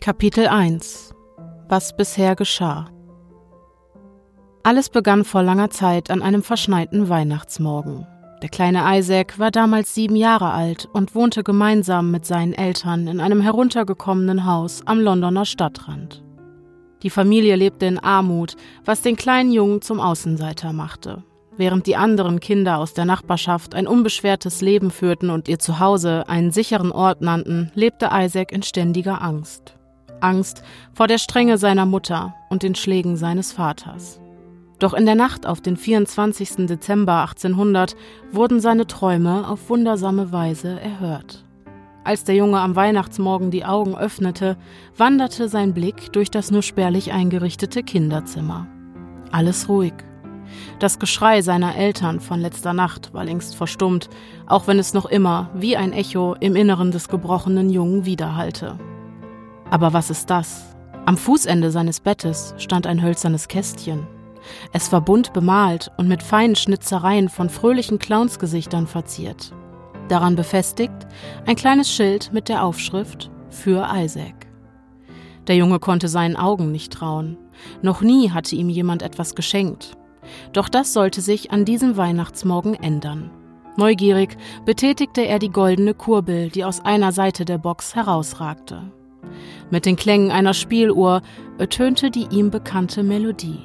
Kapitel 1 – Was bisher geschah. Alles begann vor langer Zeit an einem verschneiten Weihnachtsmorgen. Der kleine Isaac war damals 7 Jahre alt und wohnte gemeinsam mit seinen Eltern in einem heruntergekommenen Haus am Londoner Stadtrand. Die Familie lebte in Armut, was den kleinen Jungen zum Außenseiter machte. Während die anderen Kinder aus der Nachbarschaft ein unbeschwertes Leben führten und ihr Zuhause einen sicheren Ort nannten, lebte Isaac in ständiger Angst. Angst vor der Strenge seiner Mutter und den Schlägen seines Vaters. Doch in der Nacht auf den 24. Dezember 1800 wurden seine Träume auf wundersame Weise erhört. Als der Junge am Weihnachtsmorgen die Augen öffnete, wanderte sein Blick durch das nur spärlich eingerichtete Kinderzimmer. Alles ruhig. Das Geschrei seiner Eltern von letzter Nacht war längst verstummt, auch wenn es noch immer wie ein Echo im Inneren des gebrochenen Jungen widerhallte. Aber was ist das? Am Fußende seines Bettes stand ein hölzernes Kästchen. Es war bunt bemalt und mit feinen Schnitzereien von fröhlichen Clownsgesichtern verziert. Daran befestigt ein kleines Schild mit der Aufschrift »Für Isaac«. Der Junge konnte seinen Augen nicht trauen. Noch nie hatte ihm jemand etwas geschenkt. Doch das sollte sich an diesem Weihnachtsmorgen ändern. Neugierig betätigte er die goldene Kurbel, die aus einer Seite der Box herausragte. Mit den Klängen einer Spieluhr ertönte die ihm bekannte Melodie.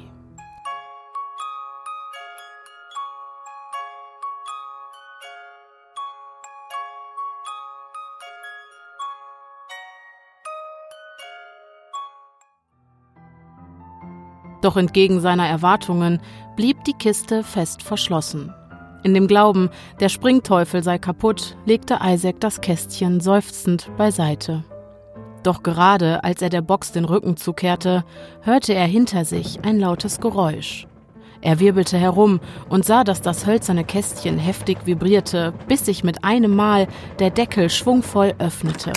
Doch entgegen seiner Erwartungen blieb die Kiste fest verschlossen. In dem Glauben, der Springteufel sei kaputt, legte Isaac das Kästchen seufzend beiseite. Doch gerade als er der Box den Rücken zukehrte, hörte er hinter sich ein lautes Geräusch. Er wirbelte herum und sah, dass das hölzerne Kästchen heftig vibrierte, bis sich mit einem Mal der Deckel schwungvoll öffnete.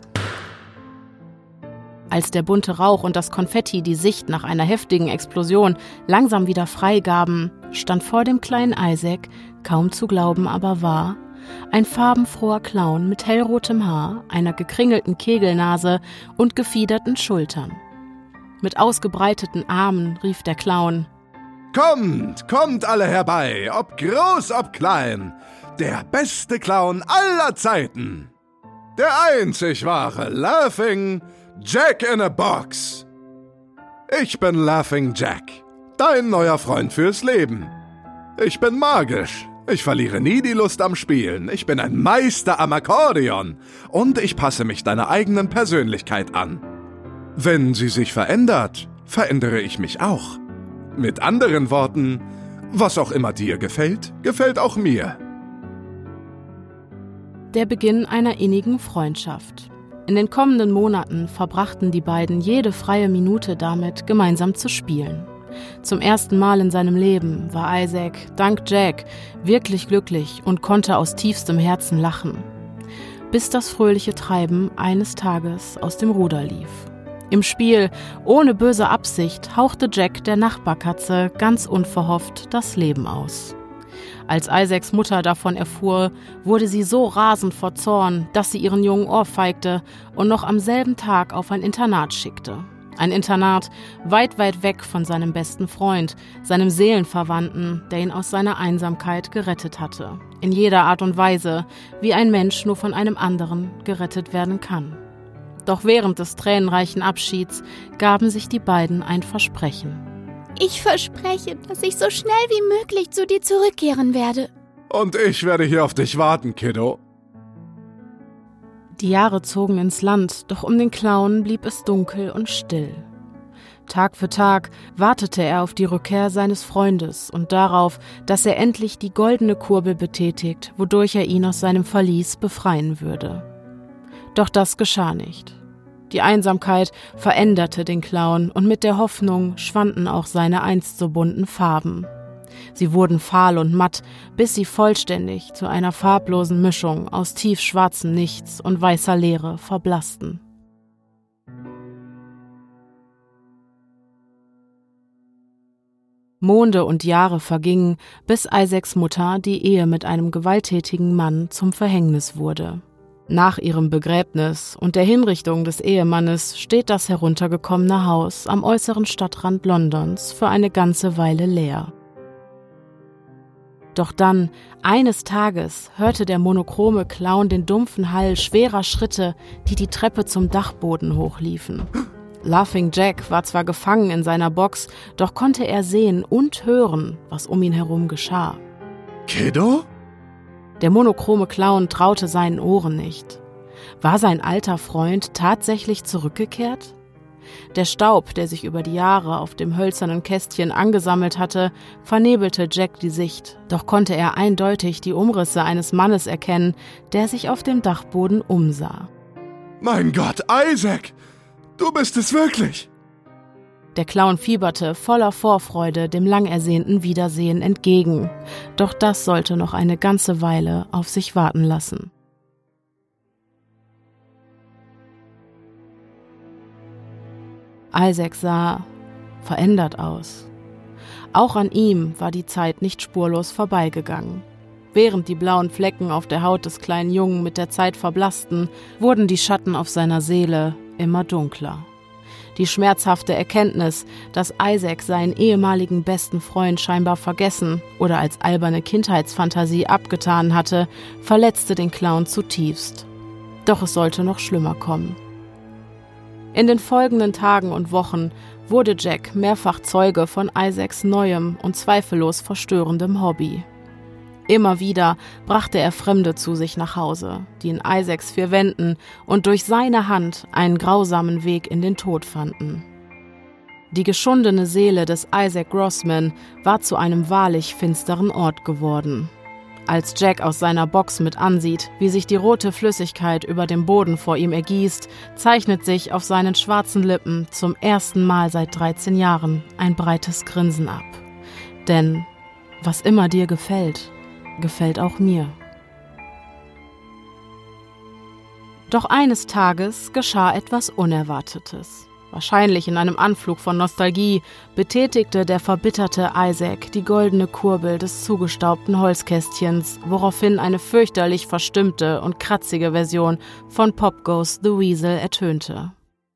Als der bunte Rauch und das Konfetti die Sicht nach einer heftigen Explosion langsam wieder freigaben, stand vor dem kleinen Isaac, kaum zu glauben aber wahr, ein farbenfroher Clown mit hellrotem Haar, einer gekringelten Kegelnase und gefiederten Schultern. Mit ausgebreiteten Armen rief der Clown: »Kommt, kommt alle herbei, ob groß, ob klein, der beste Clown aller Zeiten, der einzig wahre Laughing Jack in a Box. Ich bin Laughing Jack, dein neuer Freund fürs Leben. Ich bin magisch, ich verliere nie die Lust am Spielen, ich bin ein Meister am Akkordeon und ich passe mich deiner eigenen Persönlichkeit an. Wenn sie sich verändert, verändere ich mich auch. Mit anderen Worten, was auch immer dir gefällt, gefällt auch mir.« Der Beginn einer innigen Freundschaft. In den kommenden Monaten verbrachten die beiden jede freie Minute damit, gemeinsam zu spielen. Zum ersten Mal in seinem Leben war Isaac, dank Jack, wirklich glücklich und konnte aus tiefstem Herzen lachen. Bis das fröhliche Treiben eines Tages aus dem Ruder lief. Im Spiel, ohne böse Absicht, hauchte Jack der Nachbarkatze ganz unverhofft das Leben aus. Als Isaacs Mutter davon erfuhr, wurde sie so rasend vor Zorn, dass sie ihren Jungen ohrfeigte und noch am selben Tag auf ein Internat schickte. Ein Internat weit, weit weg von seinem besten Freund, seinem Seelenverwandten, der ihn aus seiner Einsamkeit gerettet hatte. In jeder Art und Weise, wie ein Mensch nur von einem anderen gerettet werden kann. Doch während des tränenreichen Abschieds gaben sich die beiden ein Versprechen. »Ich verspreche, dass ich so schnell wie möglich zu dir zurückkehren werde.« »Und ich werde hier auf dich warten, Kiddo.« Die Jahre zogen ins Land, doch um den Clown blieb es dunkel und still. Tag für Tag wartete er auf die Rückkehr seines Freundes und darauf, dass er endlich die goldene Kurbel betätigt, wodurch er ihn aus seinem Verlies befreien würde. Doch das geschah nicht. Die Einsamkeit veränderte den Clown und mit der Hoffnung schwanden auch seine einst so bunten Farben. Sie wurden fahl und matt, bis sie vollständig zu einer farblosen Mischung aus tiefschwarzem Nichts und weißer Leere verblassten. Monde und Jahre vergingen, bis Isaacs Mutter die Ehe mit einem gewalttätigen Mann zum Verhängnis wurde. Nach ihrem Begräbnis und der Hinrichtung des Ehemannes steht das heruntergekommene Haus am äußeren Stadtrand Londons für eine ganze Weile leer. Doch dann, eines Tages, hörte der monochrome Clown den dumpfen Hall schwerer Schritte, die die Treppe zum Dachboden hochliefen. Laughing Jack war zwar gefangen in seiner Box, doch konnte er sehen und hören, was um ihn herum geschah. Kiddo? Der monochrome Clown traute seinen Ohren nicht. War sein alter Freund tatsächlich zurückgekehrt? Der Staub, der sich über die Jahre auf dem hölzernen Kästchen angesammelt hatte, vernebelte Jack die Sicht, doch konnte er eindeutig die Umrisse eines Mannes erkennen, der sich auf dem Dachboden umsah. Mein Gott, Isaac! Du bist es wirklich! Der Clown fieberte voller Vorfreude dem lang ersehnten Wiedersehen entgegen, doch das sollte noch eine ganze Weile auf sich warten lassen. Isaac sah verändert aus. Auch an ihm war die Zeit nicht spurlos vorbeigegangen. Während die blauen Flecken auf der Haut des kleinen Jungen mit der Zeit verblassten, wurden die Schatten auf seiner Seele immer dunkler. Die schmerzhafte Erkenntnis, dass Isaac seinen ehemaligen besten Freund scheinbar vergessen oder als alberne Kindheitsfantasie abgetan hatte, verletzte den Clown zutiefst. Doch es sollte noch schlimmer kommen. In den folgenden Tagen und Wochen wurde Jack mehrfach Zeuge von Isaacs neuem und zweifellos verstörendem Hobby. Immer wieder brachte er Fremde zu sich nach Hause, die in Isaacs vier Wänden und durch seine Hand einen grausamen Weg in den Tod fanden. Die geschundene Seele des Isaac Grossman war zu einem wahrlich finsteren Ort geworden. Als Jack aus seiner Box mit ansieht, wie sich die rote Flüssigkeit über dem Boden vor ihm ergießt, zeichnet sich auf seinen schwarzen Lippen zum ersten Mal seit 13 Jahren ein breites Grinsen ab. Denn was immer dir gefällt, gefällt auch mir. Doch eines Tages geschah etwas Unerwartetes. Wahrscheinlich in einem Anflug von Nostalgie betätigte der verbitterte Isaac die goldene Kurbel des zugestaubten Holzkästchens, woraufhin eine fürchterlich verstimmte und kratzige Version von Pop Goes the Weasel ertönte.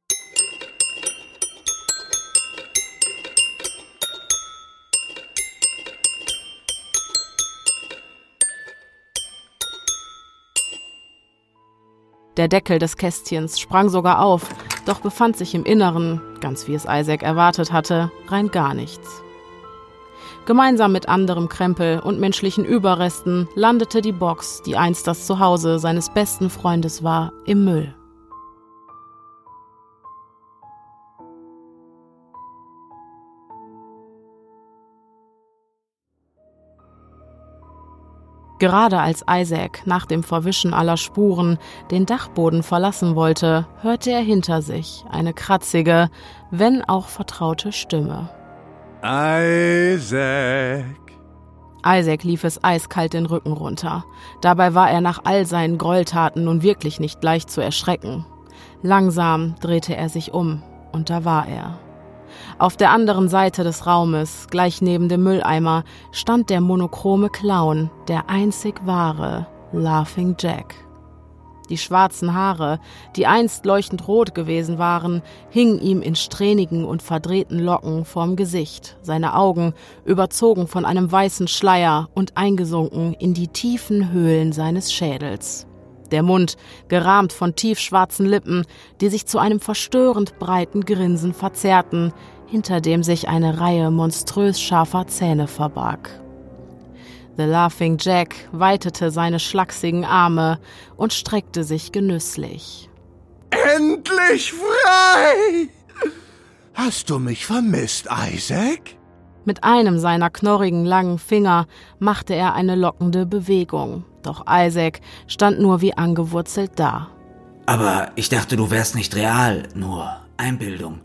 Der Deckel des Kästchens sprang sogar auf, doch befand sich im Inneren, ganz wie es Isaac erwartet hatte, rein gar nichts. Gemeinsam mit anderem Krempel und menschlichen Überresten landete die Box, die einst das Zuhause seines besten Freundes war, im Müll. Gerade als Isaac nach dem Verwischen aller Spuren den Dachboden verlassen wollte, hörte er hinter sich eine kratzige, wenn auch vertraute Stimme. Isaac! Isaac lief es eiskalt den Rücken runter. Dabei war er nach all seinen Gräueltaten nun wirklich nicht leicht zu erschrecken. Langsam drehte er sich um, und da war er. Auf der anderen Seite des Raumes, gleich neben dem Mülleimer, stand der monochrome Clown, der einzig wahre Laughing Jack. Die schwarzen Haare, die einst leuchtend rot gewesen waren, hingen ihm in strähnigen und verdrehten Locken vorm Gesicht, seine Augen überzogen von einem weißen Schleier und eingesunken in die tiefen Höhlen seines Schädels. Der Mund gerahmt von tiefschwarzen Lippen, die sich zu einem verstörend breiten Grinsen verzerrten, hinter dem sich eine Reihe monströs scharfer Zähne verbarg. The Laughing Jack weitete seine schlachsigen Arme und streckte sich genüsslich. Endlich frei! Hast du mich vermisst, Isaac? Mit einem seiner knorrigen langen Finger machte er eine lockende Bewegung, doch Isaac stand nur wie angewurzelt da. Aber ich dachte, du wärst nicht real, nur Einbildung.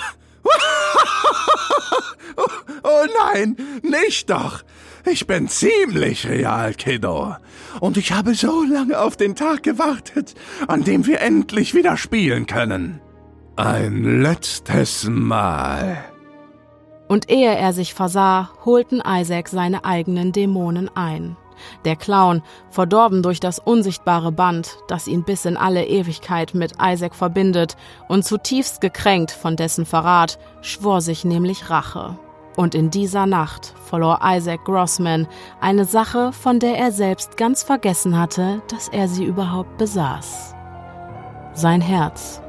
Oh nein, nicht doch. Ich bin ziemlich real, Kiddo. Und ich habe so lange auf den Tag gewartet, an dem wir endlich wieder spielen können. Ein letztes Mal. Und ehe er sich versah, holten Isaac seine eigenen Dämonen ein. Der Clown, verdorben durch das unsichtbare Band, das ihn bis in alle Ewigkeit mit Isaac verbindet und zutiefst gekränkt von dessen Verrat, schwor sich nämlich Rache. Und in dieser Nacht verlor Isaac Grossman eine Sache, von der er selbst ganz vergessen hatte, dass er sie überhaupt besaß. Sein Herz.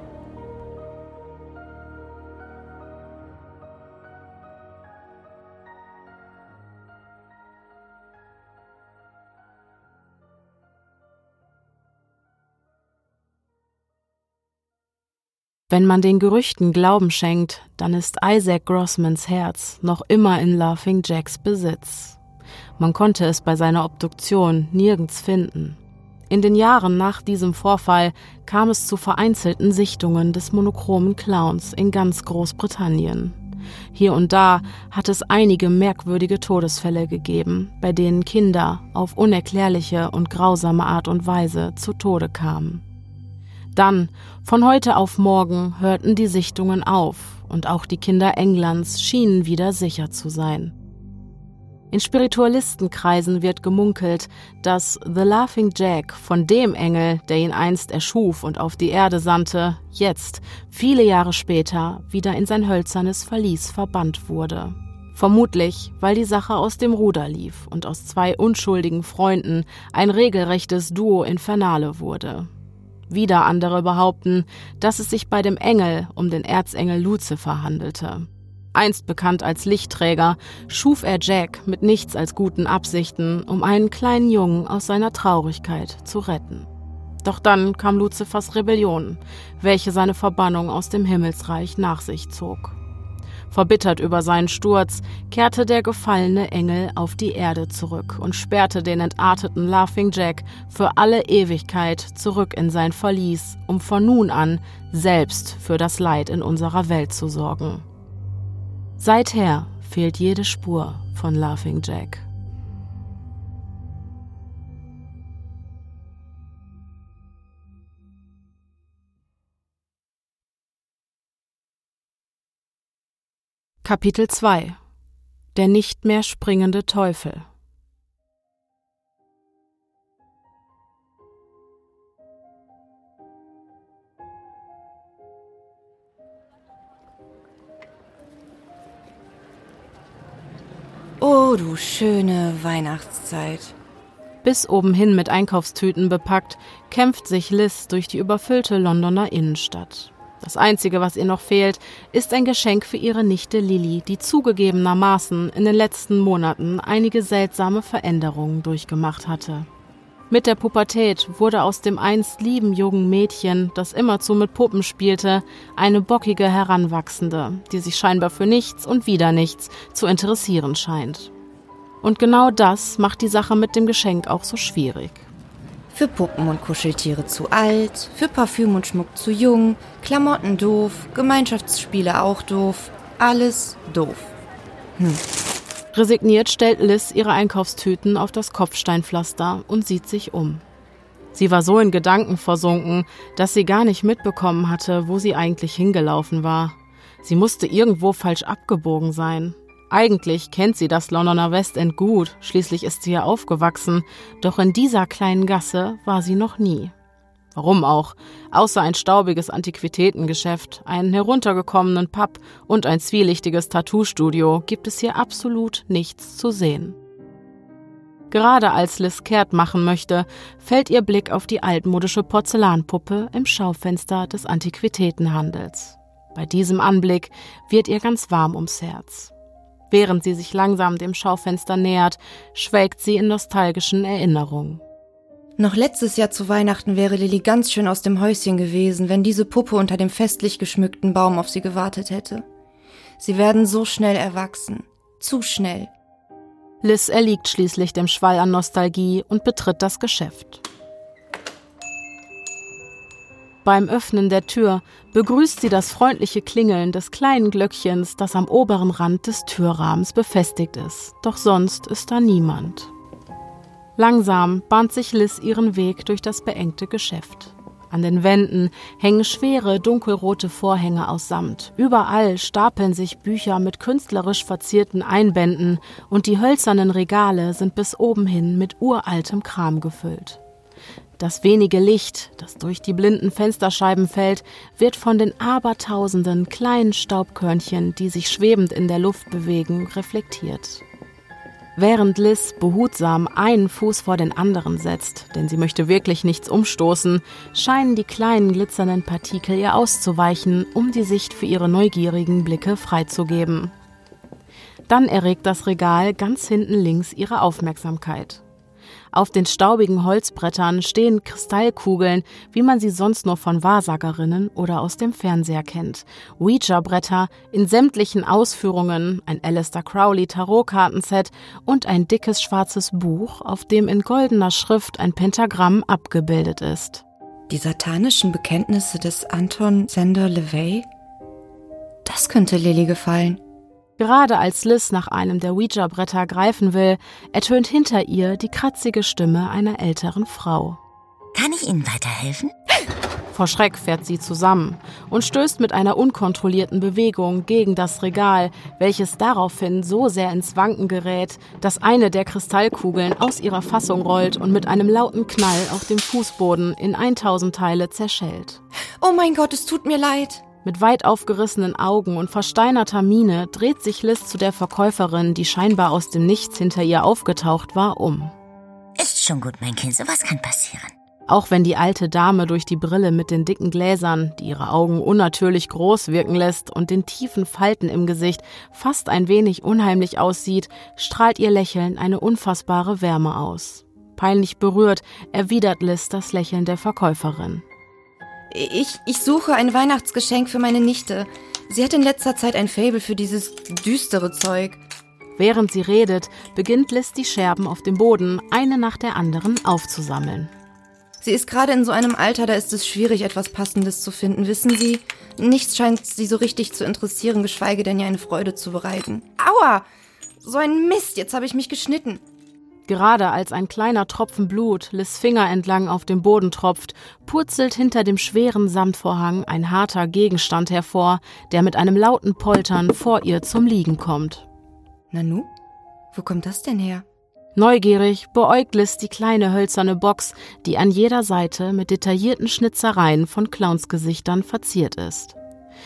Wenn man den Gerüchten Glauben schenkt, dann ist Isaac Grossmans Herz noch immer in Laughing Jacks Besitz. Man konnte es bei seiner Obduktion nirgends finden. In den Jahren nach diesem Vorfall kam es zu vereinzelten Sichtungen des monochromen Clowns in ganz Großbritannien. Hier und da hat es einige merkwürdige Todesfälle gegeben, bei denen Kinder auf unerklärliche und grausame Art und Weise zu Tode kamen. Dann, von heute auf morgen, hörten die Sichtungen auf und auch die Kinder Englands schienen wieder sicher zu sein. In Spiritualistenkreisen wird gemunkelt, dass The Laughing Jack von dem Engel, der ihn einst erschuf und auf die Erde sandte, jetzt, viele Jahre später, wieder in sein hölzernes Verlies verbannt wurde. Vermutlich, weil die Sache aus dem Ruder lief und aus zwei unschuldigen Freunden ein regelrechtes Duo Infernale wurde. Wieder andere behaupten, dass es sich bei dem Engel um den Erzengel Luzifer handelte. Einst bekannt als Lichtträger, schuf er Jack mit nichts als guten Absichten, um einen kleinen Jungen aus seiner Traurigkeit zu retten. Doch dann kam Luzifers Rebellion, welche seine Verbannung aus dem Himmelsreich nach sich zog. Verbittert über seinen Sturz kehrte der gefallene Engel auf die Erde zurück und sperrte den entarteten Laughing Jack für alle Ewigkeit zurück in sein Verlies, um von nun an selbst für das Leid in unserer Welt zu sorgen. Seither fehlt jede Spur von Laughing Jack. Kapitel 2 – Der nicht mehr springende Teufel. Oh, du schöne Weihnachtszeit. Bis oben hin mit Einkaufstüten bepackt, kämpft sich Liz durch die überfüllte Londoner Innenstadt. Das Einzige, was ihr noch fehlt, ist ein Geschenk für ihre Nichte Lily, die zugegebenermaßen in den letzten Monaten einige seltsame Veränderungen durchgemacht hatte. Mit der Pubertät wurde aus dem einst lieben jungen Mädchen, das immerzu mit Puppen spielte, eine bockige Heranwachsende, die sich scheinbar für nichts und wieder nichts zu interessieren scheint. Und genau das macht die Sache mit dem Geschenk auch so schwierig. Für Puppen und Kuscheltiere zu alt, für Parfüm und Schmuck zu jung, Klamotten doof, Gemeinschaftsspiele auch doof, alles doof. Resigniert stellt Liz ihre Einkaufstüten auf das Kopfsteinpflaster und sieht sich um. Sie war so in Gedanken versunken, dass sie gar nicht mitbekommen hatte, wo sie eigentlich hingelaufen war. Sie musste irgendwo falsch abgebogen sein. Eigentlich kennt sie das Londoner Westend gut, schließlich ist sie ja aufgewachsen, doch in dieser kleinen Gasse war sie noch nie. Warum auch? Außer ein staubiges Antiquitätengeschäft, einen heruntergekommenen Pub und ein zwielichtiges Tattoo-Studio gibt es hier absolut nichts zu sehen. Gerade als Liz kehrt machen möchte, fällt ihr Blick auf die altmodische Porzellanpuppe im Schaufenster des Antiquitätenhandels. Bei diesem Anblick wird ihr ganz warm ums Herz. Während sie sich langsam dem Schaufenster nähert, schwelgt sie in nostalgischen Erinnerungen. Noch letztes Jahr zu Weihnachten wäre Lily ganz schön aus dem Häuschen gewesen, wenn diese Puppe unter dem festlich geschmückten Baum auf sie gewartet hätte. Sie werden so schnell erwachsen. Zu schnell. Liz erliegt schließlich dem Schwall an Nostalgie und betritt das Geschäft. Beim Öffnen der Tür begrüßt sie das freundliche Klingeln des kleinen Glöckchens, das am oberen Rand des Türrahmens befestigt ist. Doch sonst ist da niemand. Langsam bahnt sich Liz ihren Weg durch das beengte Geschäft. An den Wänden hängen schwere, dunkelrote Vorhänge aus Samt. Überall stapeln sich Bücher mit künstlerisch verzierten Einbänden und die hölzernen Regale sind bis oben hin mit uraltem Kram gefüllt. Das wenige Licht, das durch die blinden Fensterscheiben fällt, wird von den abertausenden kleinen Staubkörnchen, die sich schwebend in der Luft bewegen, reflektiert. Während Liz behutsam einen Fuß vor den anderen setzt, denn sie möchte wirklich nichts umstoßen, scheinen die kleinen glitzernden Partikel ihr auszuweichen, um die Sicht für ihre neugierigen Blicke freizugeben. Dann erregt das Regal ganz hinten links ihre Aufmerksamkeit. Auf den staubigen Holzbrettern stehen Kristallkugeln, wie man sie sonst nur von Wahrsagerinnen oder aus dem Fernseher kennt. Ouija-Bretter in sämtlichen Ausführungen, ein Aleister Crowley-Tarotkartenset und ein dickes schwarzes Buch, auf dem in goldener Schrift ein Pentagramm abgebildet ist. Die satanischen Bekenntnisse des Anton Szender LaVey? Das könnte Lilly gefallen. Gerade als Liz nach einem der Ouija-Bretter greifen will, ertönt hinter ihr die kratzige Stimme einer älteren Frau. Kann ich Ihnen weiterhelfen? Vor Schreck fährt sie zusammen und stößt mit einer unkontrollierten Bewegung gegen das Regal, welches daraufhin so sehr ins Wanken gerät, dass eine der Kristallkugeln aus ihrer Fassung rollt und mit einem lauten Knall auf dem Fußboden in 1000 Teile zerschellt. Oh mein Gott, es tut mir leid. Mit weit aufgerissenen Augen und versteinerter Miene dreht sich Liz zu der Verkäuferin, die scheinbar aus dem Nichts hinter ihr aufgetaucht war, um. Ist schon gut, mein Kind, sowas kann passieren. Auch wenn die alte Dame durch die Brille mit den dicken Gläsern, die ihre Augen unnatürlich groß wirken lässt und den tiefen Falten im Gesicht fast ein wenig unheimlich aussieht, strahlt ihr Lächeln eine unfassbare Wärme aus. Peinlich berührt erwidert Liz das Lächeln der Verkäuferin. Ich suche ein Weihnachtsgeschenk für meine Nichte. Sie hat in letzter Zeit ein Faible für dieses düstere Zeug. Während sie redet, beginnt Liz die Scherben auf dem Boden eine nach der anderen aufzusammeln. Sie ist gerade in so einem Alter, da ist es schwierig, etwas Passendes zu finden, wissen Sie? Nichts scheint sie so richtig zu interessieren, geschweige denn ihr eine Freude zu bereiten. Aua! So ein Mist, jetzt habe ich mich geschnitten. Gerade als ein kleiner Tropfen Blut Liz Finger entlang auf dem Boden tropft, purzelt hinter dem schweren Samtvorhang ein harter Gegenstand hervor, der mit einem lauten Poltern vor ihr zum Liegen kommt. Nanu? Wo kommt das denn her? Neugierig beäugt Liz die kleine hölzerne Box, die an jeder Seite mit detaillierten Schnitzereien von Clownsgesichtern verziert ist.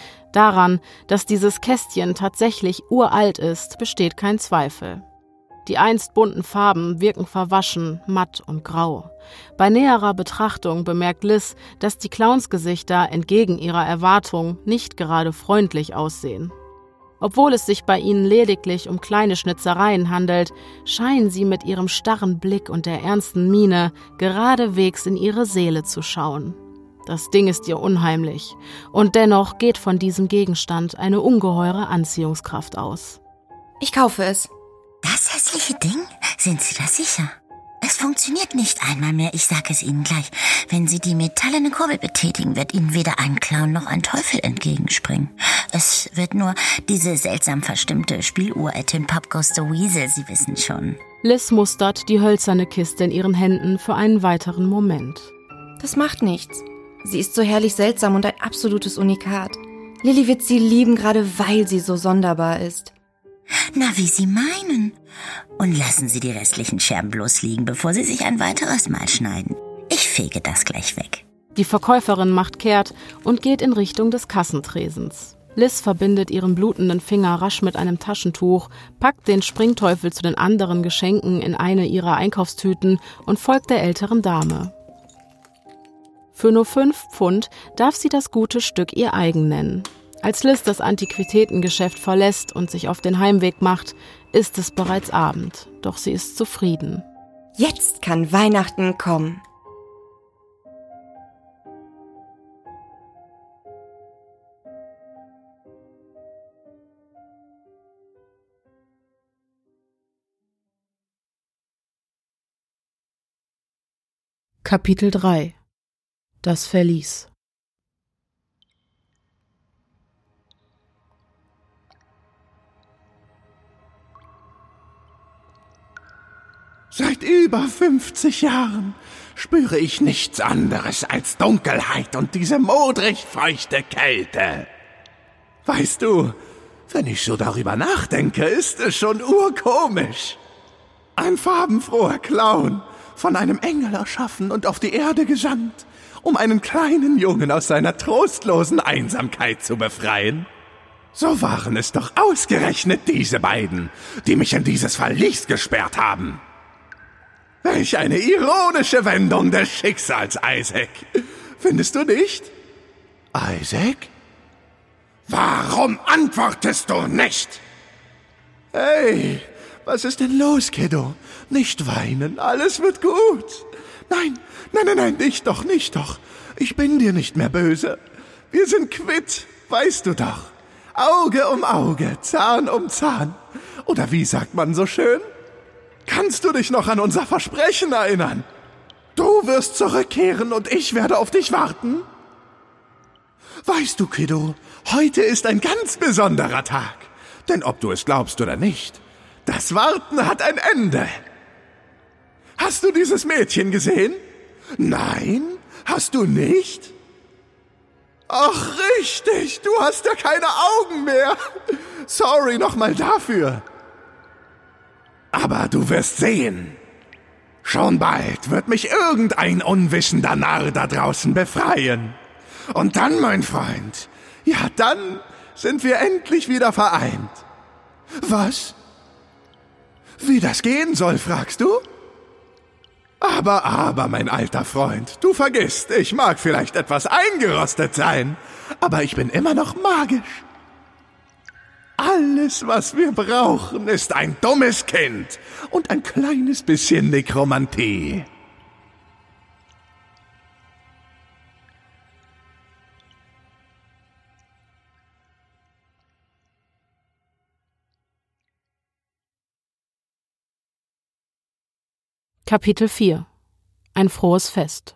Daran, dass dieses Kästchen tatsächlich uralt ist, besteht kein Zweifel. Die einst bunten Farben wirken verwaschen, matt und grau. Bei näherer Betrachtung bemerkt Liz, dass die Clownsgesichter entgegen ihrer Erwartung nicht gerade freundlich aussehen. Obwohl es sich bei ihnen lediglich um kleine Schnitzereien handelt, scheinen sie mit ihrem starren Blick und der ernsten Miene geradewegs in ihre Seele zu schauen. Das Ding ist ihr unheimlich, und dennoch geht von diesem Gegenstand eine ungeheure Anziehungskraft aus. Ich kaufe es. Das hässliche Ding? Sind Sie da sicher? Es funktioniert nicht einmal mehr, ich sage es Ihnen gleich. Wenn Sie die metallene Kurbel betätigen, wird Ihnen weder ein Clown noch ein Teufel entgegenspringen. Es wird nur diese seltsam verstimmte Spieluhr Tin Pop Goes the Weasel, Sie wissen schon. Liz mustert die hölzerne Kiste in ihren Händen für einen weiteren Moment. Das macht nichts. Sie ist so herrlich seltsam und ein absolutes Unikat. Lilly wird sie lieben, gerade weil sie so sonderbar ist. Na, wie Sie meinen. Und lassen Sie die restlichen Scherben bloß liegen, bevor Sie sich ein weiteres Mal schneiden. Ich fege das gleich weg. Die Verkäuferin macht kehrt und geht in Richtung des Kassentresens. Liz verbindet ihren blutenden Finger rasch mit einem Taschentuch, packt den Springteufel zu den anderen Geschenken in eine ihrer Einkaufstüten und folgt der älteren Dame. Für nur 5 Pfund darf sie das gute Stück ihr eigen nennen. Als Liz das Antiquitätengeschäft verlässt und sich auf den Heimweg macht, ist es bereits Abend, doch sie ist zufrieden. Jetzt kann Weihnachten kommen. Kapitel 3 – Das Verlies. Seit über 50 Jahren spüre ich nichts anderes als Dunkelheit und diese modrig feuchte Kälte. Weißt du, wenn ich so darüber nachdenke, ist es schon urkomisch. Ein farbenfroher Clown, von einem Engel erschaffen und auf die Erde gesandt, um einen kleinen Jungen aus seiner trostlosen Einsamkeit zu befreien. So waren es doch ausgerechnet diese beiden, die mich in dieses Verlies gesperrt haben. Welch eine ironische Wendung des Schicksals, Isaac. Findest du nicht? Isaac? Warum antwortest du nicht? Hey, was ist denn los, Kiddo? Nicht weinen, alles wird gut. Nein, nicht doch. Ich bin dir nicht mehr böse. Wir sind quitt, weißt du doch. Auge um Auge, Zahn um Zahn. Oder wie sagt man so schön? Kannst du dich noch an unser Versprechen erinnern? Du wirst zurückkehren und ich werde auf dich warten. Weißt du, Kiddo, heute ist ein ganz besonderer Tag. Denn ob du es glaubst oder nicht, das Warten hat ein Ende. Hast du dieses Mädchen gesehen? Nein, hast du nicht? Ach, richtig, du hast ja keine Augen mehr. Sorry nochmal dafür. Aber du wirst sehen. Schon bald wird mich irgendein unwissender Narr da draußen befreien. Und dann, mein Freund, ja, dann sind wir endlich wieder vereint. Was? Wie das gehen soll, fragst du? Aber, mein alter Freund, du vergisst, ich mag vielleicht etwas eingerostet sein, aber ich bin immer noch magisch. Alles, was wir brauchen, ist ein dummes Kind und ein kleines bisschen Nekromantie. Kapitel 4 – Ein frohes Fest.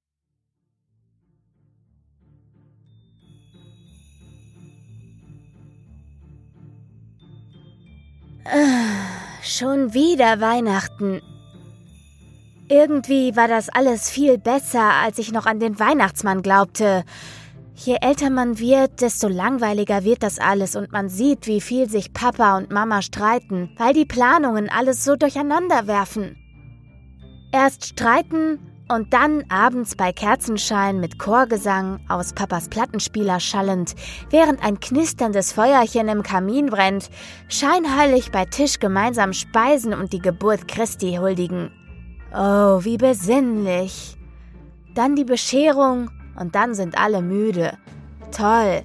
Schon wieder Weihnachten. Irgendwie war das alles viel besser, als ich noch an den Weihnachtsmann glaubte. Je älter man wird, desto langweiliger wird das alles und man sieht, wie viel sich Papa und Mama streiten, weil die Planungen alles so durcheinander werfen. Erst streiten und dann abends bei Kerzenschein mit Chorgesang aus Papas Plattenspieler schallend, während ein knisterndes Feuerchen im Kamin brennt, scheinheilig bei Tisch gemeinsam speisen und die Geburt Christi huldigen. Oh, wie besinnlich. Dann die Bescherung und dann sind alle müde. Toll.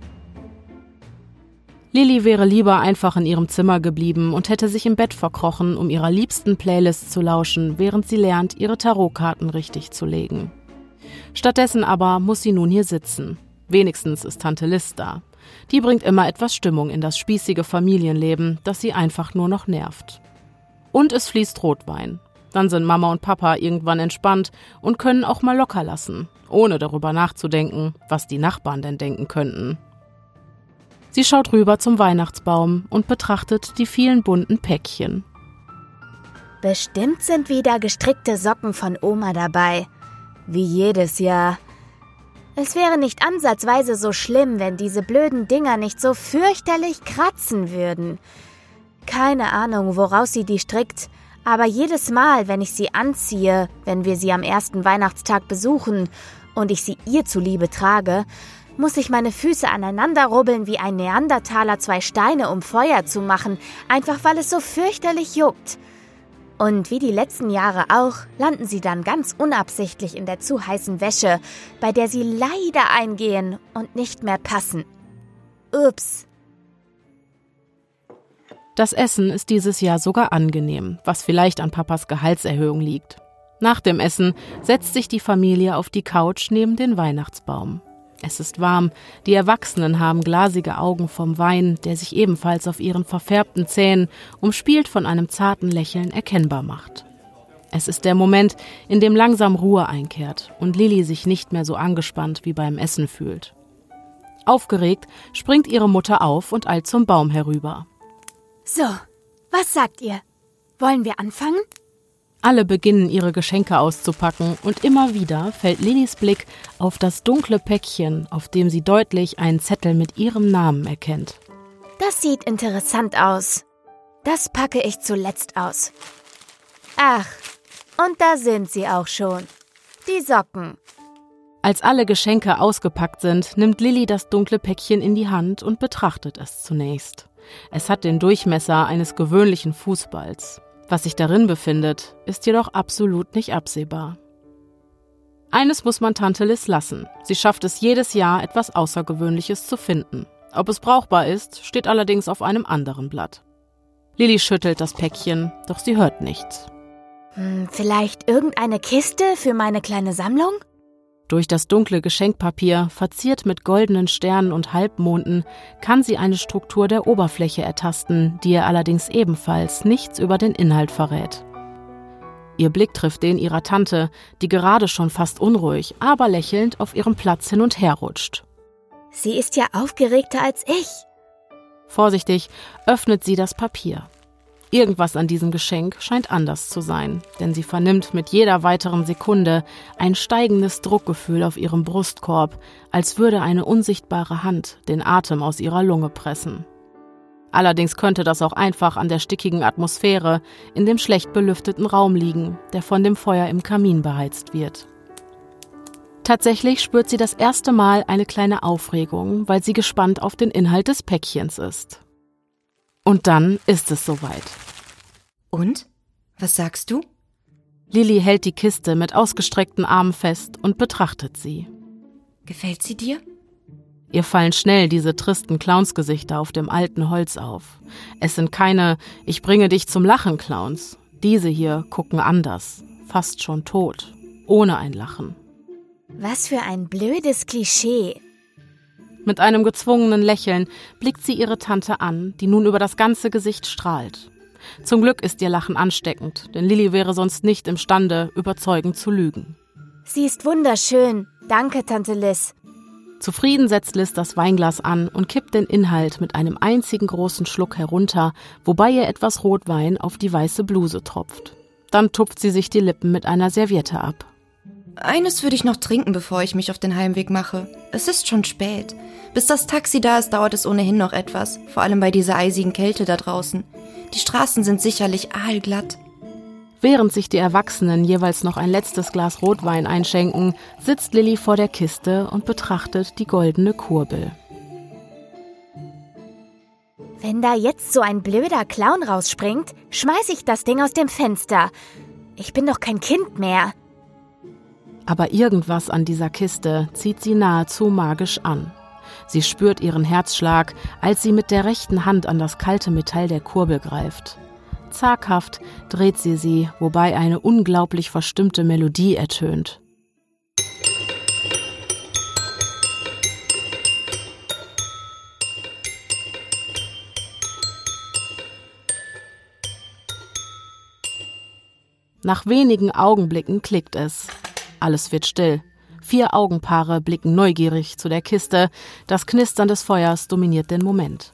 Lilly wäre lieber einfach in ihrem Zimmer geblieben und hätte sich im Bett verkrochen, um ihrer liebsten Playlist zu lauschen, während sie lernt, ihre Tarotkarten richtig zu legen. Stattdessen aber muss sie nun hier sitzen. Wenigstens ist Tante Liz da. Die bringt immer etwas Stimmung in das spießige Familienleben, das sie einfach nur noch nervt. Und es fließt Rotwein. Dann sind Mama und Papa irgendwann entspannt und können auch mal locker lassen, ohne darüber nachzudenken, was die Nachbarn denn denken könnten. Sie schaut rüber zum Weihnachtsbaum und betrachtet die vielen bunten Päckchen. Bestimmt sind wieder gestrickte Socken von Oma dabei. Wie jedes Jahr. Es wäre nicht ansatzweise so schlimm, wenn diese blöden Dinger nicht so fürchterlich kratzen würden. Keine Ahnung, woraus sie die strickt, aber jedes Mal, wenn ich sie anziehe, wenn wir sie am ersten Weihnachtstag besuchen und ich sie ihr zuliebe trage, muss ich meine Füße aneinander rubbeln wie ein Neandertaler 2 Steine, um Feuer zu machen, einfach weil es so fürchterlich juckt. Und wie die letzten Jahre auch, landen sie dann ganz unabsichtlich in der zu heißen Wäsche, bei der sie leider eingehen und nicht mehr passen. Ups. Das Essen ist dieses Jahr sogar angenehm, was vielleicht an Papas Gehaltserhöhung liegt. Nach dem Essen setzt sich die Familie auf die Couch neben den Weihnachtsbaum. Es ist warm, die Erwachsenen haben glasige Augen vom Wein, der sich ebenfalls auf ihren verfärbten Zähnen, umspielt von einem zarten Lächeln, erkennbar macht. Es ist der Moment, in dem langsam Ruhe einkehrt und Lilly sich nicht mehr so angespannt wie beim Essen fühlt. Aufgeregt springt ihre Mutter auf und eilt zum Baum herüber. So, was sagt ihr? Wollen wir anfangen? Alle beginnen, ihre Geschenke auszupacken und immer wieder fällt Lillys Blick auf das dunkle Päckchen, auf dem sie deutlich einen Zettel mit ihrem Namen erkennt. Das sieht interessant aus. Das packe ich zuletzt aus. Ach, und da sind sie auch schon. Die Socken. Als alle Geschenke ausgepackt sind, nimmt Lilly das dunkle Päckchen in die Hand und betrachtet es zunächst. Es hat den Durchmesser eines gewöhnlichen Fußballs. Was sich darin befindet, ist jedoch absolut nicht absehbar. Eines muss man Tante Liz lassen. Sie schafft es jedes Jahr, etwas Außergewöhnliches zu finden. Ob es brauchbar ist, steht allerdings auf einem anderen Blatt. Lilly schüttelt das Päckchen, doch sie hört nichts. Vielleicht irgendeine Kiste für meine kleine Sammlung? Durch das dunkle Geschenkpapier, verziert mit goldenen Sternen und Halbmonden, kann sie eine Struktur der Oberfläche ertasten, die ihr allerdings ebenfalls nichts über den Inhalt verrät. Ihr Blick trifft den ihrer Tante, die gerade schon fast unruhig, aber lächelnd auf ihrem Platz hin und her rutscht. Sie ist ja aufgeregter als ich. Vorsichtig öffnet sie das Papier. Irgendwas an diesem Geschenk scheint anders zu sein, denn sie vernimmt mit jeder weiteren Sekunde ein steigendes Druckgefühl auf ihrem Brustkorb, als würde eine unsichtbare Hand den Atem aus ihrer Lunge pressen. Allerdings könnte das auch einfach an der stickigen Atmosphäre in dem schlecht belüfteten Raum liegen, der von dem Feuer im Kamin beheizt wird. Tatsächlich spürt sie das erste Mal eine kleine Aufregung, weil sie gespannt auf den Inhalt des Päckchens ist. Und dann ist es soweit. Und? Was sagst du? Lilly hält die Kiste mit ausgestreckten Armen fest und betrachtet sie. Gefällt sie dir? Ihr fallen schnell diese tristen Clownsgesichter auf dem alten Holz auf. Es sind keine »Ich bringe dich zum Lachen« Clowns. Diese hier gucken anders, fast schon tot, ohne ein Lachen. Was für ein blödes Klischee. Mit einem gezwungenen Lächeln blickt sie ihre Tante an, die nun über das ganze Gesicht strahlt. Zum Glück ist ihr Lachen ansteckend, denn Lilly wäre sonst nicht imstande, überzeugend zu lügen. Sie ist wunderschön. Danke, Tante Liz. Zufrieden setzt Liz das Weinglas an und kippt den Inhalt mit einem einzigen großen Schluck herunter, wobei ihr etwas Rotwein auf die weiße Bluse tropft. Dann tupft sie sich die Lippen mit einer Serviette ab. Eines würde ich noch trinken, bevor ich mich auf den Heimweg mache. Es ist schon spät. Bis das Taxi da ist, dauert es ohnehin noch etwas. Vor allem bei dieser eisigen Kälte da draußen. Die Straßen sind sicherlich aalglatt. Während sich die Erwachsenen jeweils noch ein letztes Glas Rotwein einschenken, sitzt Lilly vor der Kiste und betrachtet die goldene Kurbel. Wenn da jetzt so ein blöder Clown rausspringt, schmeiß ich das Ding aus dem Fenster. Ich bin doch kein Kind mehr. Aber irgendwas an dieser Kiste zieht sie nahezu magisch an. Sie spürt ihren Herzschlag, als sie mit der rechten Hand an das kalte Metall der Kurbel greift. Zaghaft dreht sie, wobei eine unglaublich verstimmte Melodie ertönt. Nach wenigen Augenblicken klickt es. Alles wird still. 4 Augenpaare blicken neugierig zu der Kiste. Das Knistern des Feuers dominiert den Moment.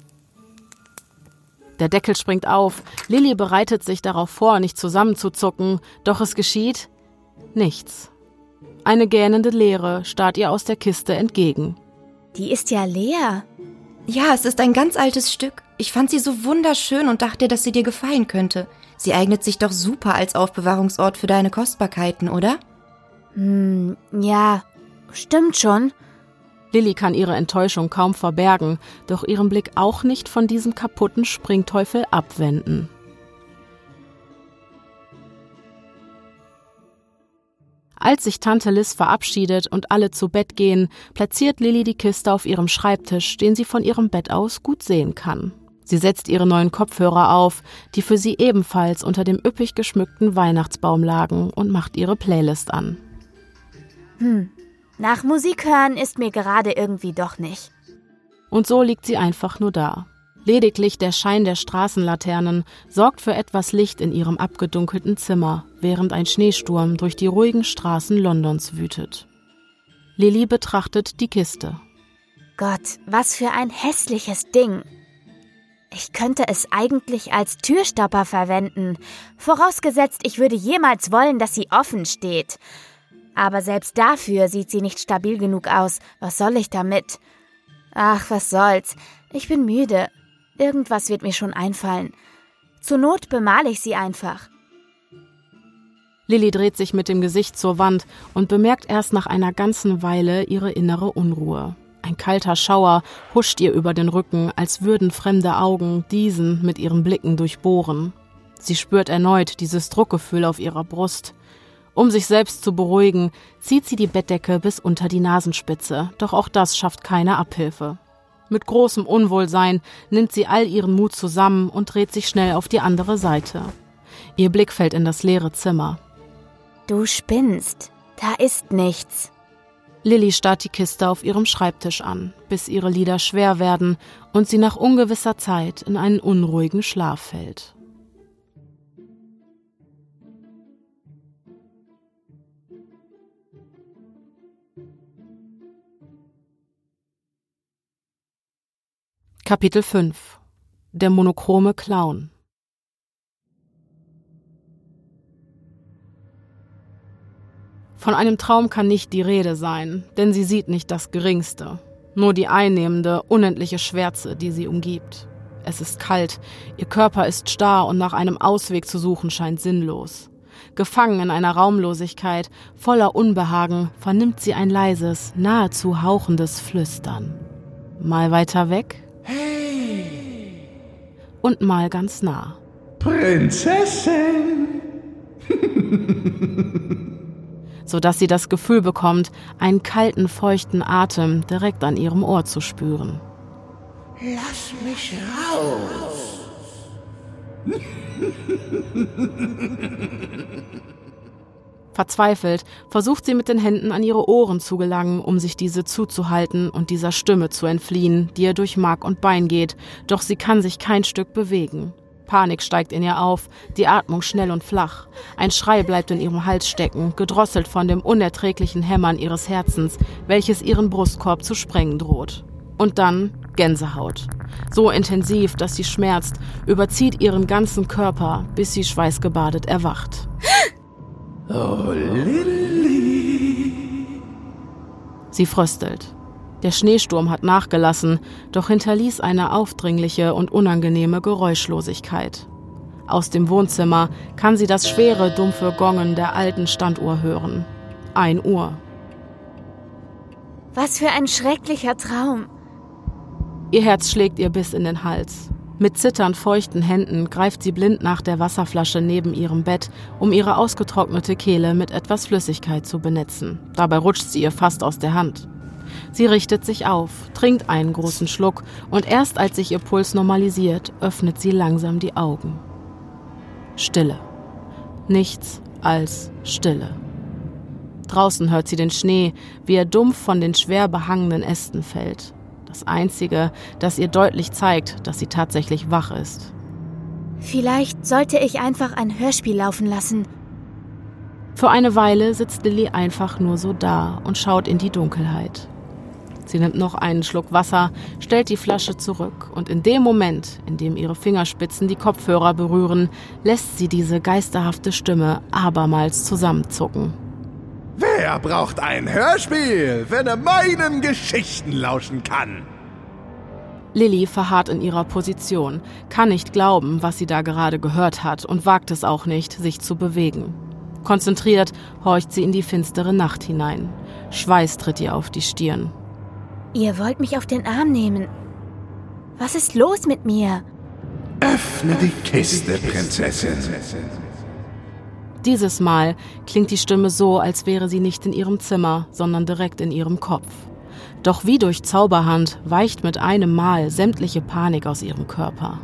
Der Deckel springt auf. Lilly bereitet sich darauf vor, nicht zusammenzuzucken. Doch es geschieht nichts. Eine gähnende Leere starrt ihr aus der Kiste entgegen. Die ist ja leer. Ja, es ist ein ganz altes Stück. Ich fand sie so wunderschön und dachte, dass sie dir gefallen könnte. Sie eignet sich doch super als Aufbewahrungsort für deine Kostbarkeiten, oder? Ja, stimmt schon. Lilly kann ihre Enttäuschung kaum verbergen, doch ihren Blick auch nicht von diesem kaputten Springteufel abwenden. Als sich Tante Liz verabschiedet und alle zu Bett gehen, platziert Lilly die Kiste auf ihrem Schreibtisch, den sie von ihrem Bett aus gut sehen kann. Sie setzt ihre neuen Kopfhörer auf, die für sie ebenfalls unter dem üppig geschmückten Weihnachtsbaum lagen, und macht ihre Playlist an. Nach Musik hören ist mir gerade irgendwie doch nicht. Und so liegt sie einfach nur da. Lediglich der Schein der Straßenlaternen sorgt für etwas Licht in ihrem abgedunkelten Zimmer, während ein Schneesturm durch die ruhigen Straßen Londons wütet. Lilly betrachtet die Kiste. Gott, was für ein hässliches Ding. Ich könnte es eigentlich als Türstopper verwenden, vorausgesetzt, ich würde jemals wollen, dass sie offen steht. Aber selbst dafür sieht sie nicht stabil genug aus. Was soll ich damit? Ach, was soll's. Ich bin müde. Irgendwas wird mir schon einfallen. Zur Not bemale ich sie einfach. Lilly dreht sich mit dem Gesicht zur Wand und bemerkt erst nach einer ganzen Weile ihre innere Unruhe. Ein kalter Schauer huscht ihr über den Rücken, als würden fremde Augen diesen mit ihren Blicken durchbohren. Sie spürt erneut dieses Druckgefühl auf ihrer Brust. Um sich selbst zu beruhigen, zieht sie die Bettdecke bis unter die Nasenspitze, doch auch das schafft keine Abhilfe. Mit großem Unwohlsein nimmt sie all ihren Mut zusammen und dreht sich schnell auf die andere Seite. Ihr Blick fällt in das leere Zimmer. Du spinnst. Da ist nichts. Lilly starrt die Kiste auf ihrem Schreibtisch an, bis ihre Lider schwer werden und sie nach ungewisser Zeit in einen unruhigen Schlaf fällt. Kapitel 5 – Der monochrome Clown. Von einem Traum kann nicht die Rede sein, denn sie sieht nicht das Geringste. Nur die einnehmende, unendliche Schwärze, die sie umgibt. Es ist kalt, ihr Körper ist starr und nach einem Ausweg zu suchen scheint sinnlos. Gefangen in einer Raumlosigkeit, voller Unbehagen, vernimmt sie ein leises, nahezu hauchendes Flüstern. Mal weiter weg. Hey! Und mal ganz nah. Prinzessin! Sodass sie das Gefühl bekommt, einen kalten, feuchten Atem direkt an ihrem Ohr zu spüren. Lass mich raus! Verzweifelt versucht sie mit den Händen an ihre Ohren zu gelangen, um sich diese zuzuhalten und dieser Stimme zu entfliehen, die ihr durch Mark und Bein geht, doch sie kann sich kein Stück bewegen. Panik steigt in ihr auf, die Atmung schnell und flach. Ein Schrei bleibt in ihrem Hals stecken, gedrosselt von dem unerträglichen Hämmern ihres Herzens, welches ihren Brustkorb zu sprengen droht. Und dann Gänsehaut. So intensiv, dass sie schmerzt, überzieht ihren ganzen Körper, bis sie schweißgebadet erwacht. Oh, Lilly! Sie fröstelt. Der Schneesturm hat nachgelassen, doch hinterließ eine aufdringliche und unangenehme Geräuschlosigkeit. Aus dem Wohnzimmer kann sie das schwere, dumpfe Gongen der alten Standuhr hören. 1 Uhr. Was für ein schrecklicher Traum. Ihr Herz schlägt ihr bis in den Hals. Mit zitternd feuchten Händen greift sie blind nach der Wasserflasche neben ihrem Bett, um ihre ausgetrocknete Kehle mit etwas Flüssigkeit zu benetzen. Dabei rutscht sie ihr fast aus der Hand. Sie richtet sich auf, trinkt einen großen Schluck und erst als sich ihr Puls normalisiert, öffnet sie langsam die Augen. Stille. Nichts als Stille. Draußen hört sie den Schnee, wie er dumpf von den schwer behangenen Ästen fällt. Das Einzige, das ihr deutlich zeigt, dass sie tatsächlich wach ist. Vielleicht sollte ich einfach ein Hörspiel laufen lassen. Für eine Weile sitzt Lilly einfach nur so da und schaut in die Dunkelheit. Sie nimmt noch einen Schluck Wasser, stellt die Flasche zurück und in dem Moment, in dem ihre Fingerspitzen die Kopfhörer berühren, lässt sie diese geisterhafte Stimme abermals zusammenzucken. Wer braucht ein Hörspiel, wenn er meinen Geschichten lauschen kann? Lilly verharrt in ihrer Position, kann nicht glauben, was sie da gerade gehört hat und wagt es auch nicht, sich zu bewegen. Konzentriert horcht sie in die finstere Nacht hinein. Schweiß tritt ihr auf die Stirn. Ihr wollt mich auf den Arm nehmen. Was ist los mit mir? Öffne die Kiste, Prinzessin. Dieses Mal klingt die Stimme so, als wäre sie nicht in ihrem Zimmer, sondern direkt in ihrem Kopf. Doch wie durch Zauberhand weicht mit einem Mal sämtliche Panik aus ihrem Körper.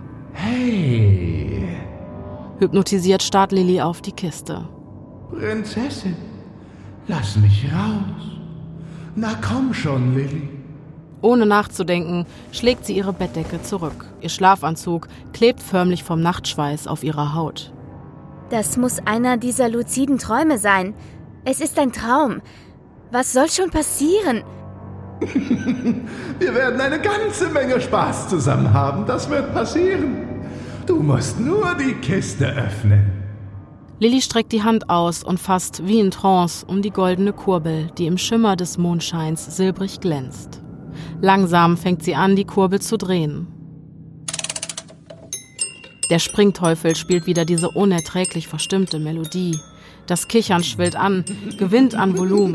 Hey! Hypnotisiert starrt Lilly auf die Kiste. Prinzessin, lass mich raus. Na komm schon, Lilly. Ohne nachzudenken, schlägt sie ihre Bettdecke zurück. Ihr Schlafanzug klebt förmlich vom Nachtschweiß auf ihrer Haut. Das muss einer dieser luziden Träume sein. Es ist ein Traum. Was soll schon passieren? Wir werden eine ganze Menge Spaß zusammen haben, das wird passieren. Du musst nur die Kiste öffnen. Lilly streckt die Hand aus und fasst wie in Trance um die goldene Kurbel, die im Schimmer des Mondscheins silbrig glänzt. Langsam fängt sie an, die Kurbel zu drehen. Der Springteufel spielt wieder diese unerträglich verstimmte Melodie. Das Kichern schwillt an, gewinnt an Volumen.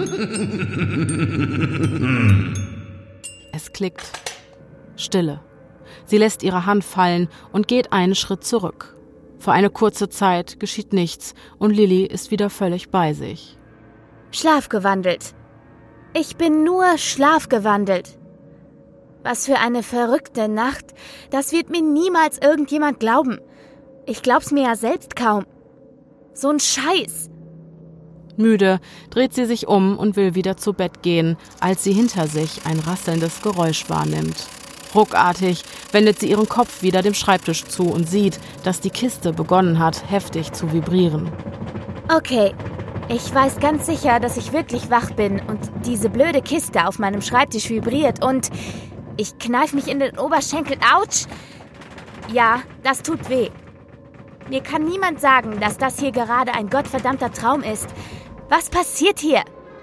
Es klickt. Stille. Sie lässt ihre Hand fallen und geht einen Schritt zurück. Für eine kurze Zeit geschieht nichts und Lilly ist wieder völlig bei sich. Schlafgewandelt. Ich bin nur schlafgewandelt. Was für eine verrückte Nacht. Das wird mir niemals irgendjemand glauben. Ich glaub's mir ja selbst kaum. So ein Scheiß. Müde dreht sie sich um und will wieder zu Bett gehen, als sie hinter sich ein rasselndes Geräusch wahrnimmt. Ruckartig wendet sie ihren Kopf wieder dem Schreibtisch zu und sieht, dass die Kiste begonnen hat, heftig zu vibrieren. Okay, ich weiß ganz sicher, dass ich wirklich wach bin und diese blöde Kiste auf meinem Schreibtisch vibriert und ich kneife mich in den Oberschenkel. Autsch! Ja, das tut weh. Mir kann niemand sagen, dass das hier gerade ein gottverdammter Traum ist. Was passiert hier?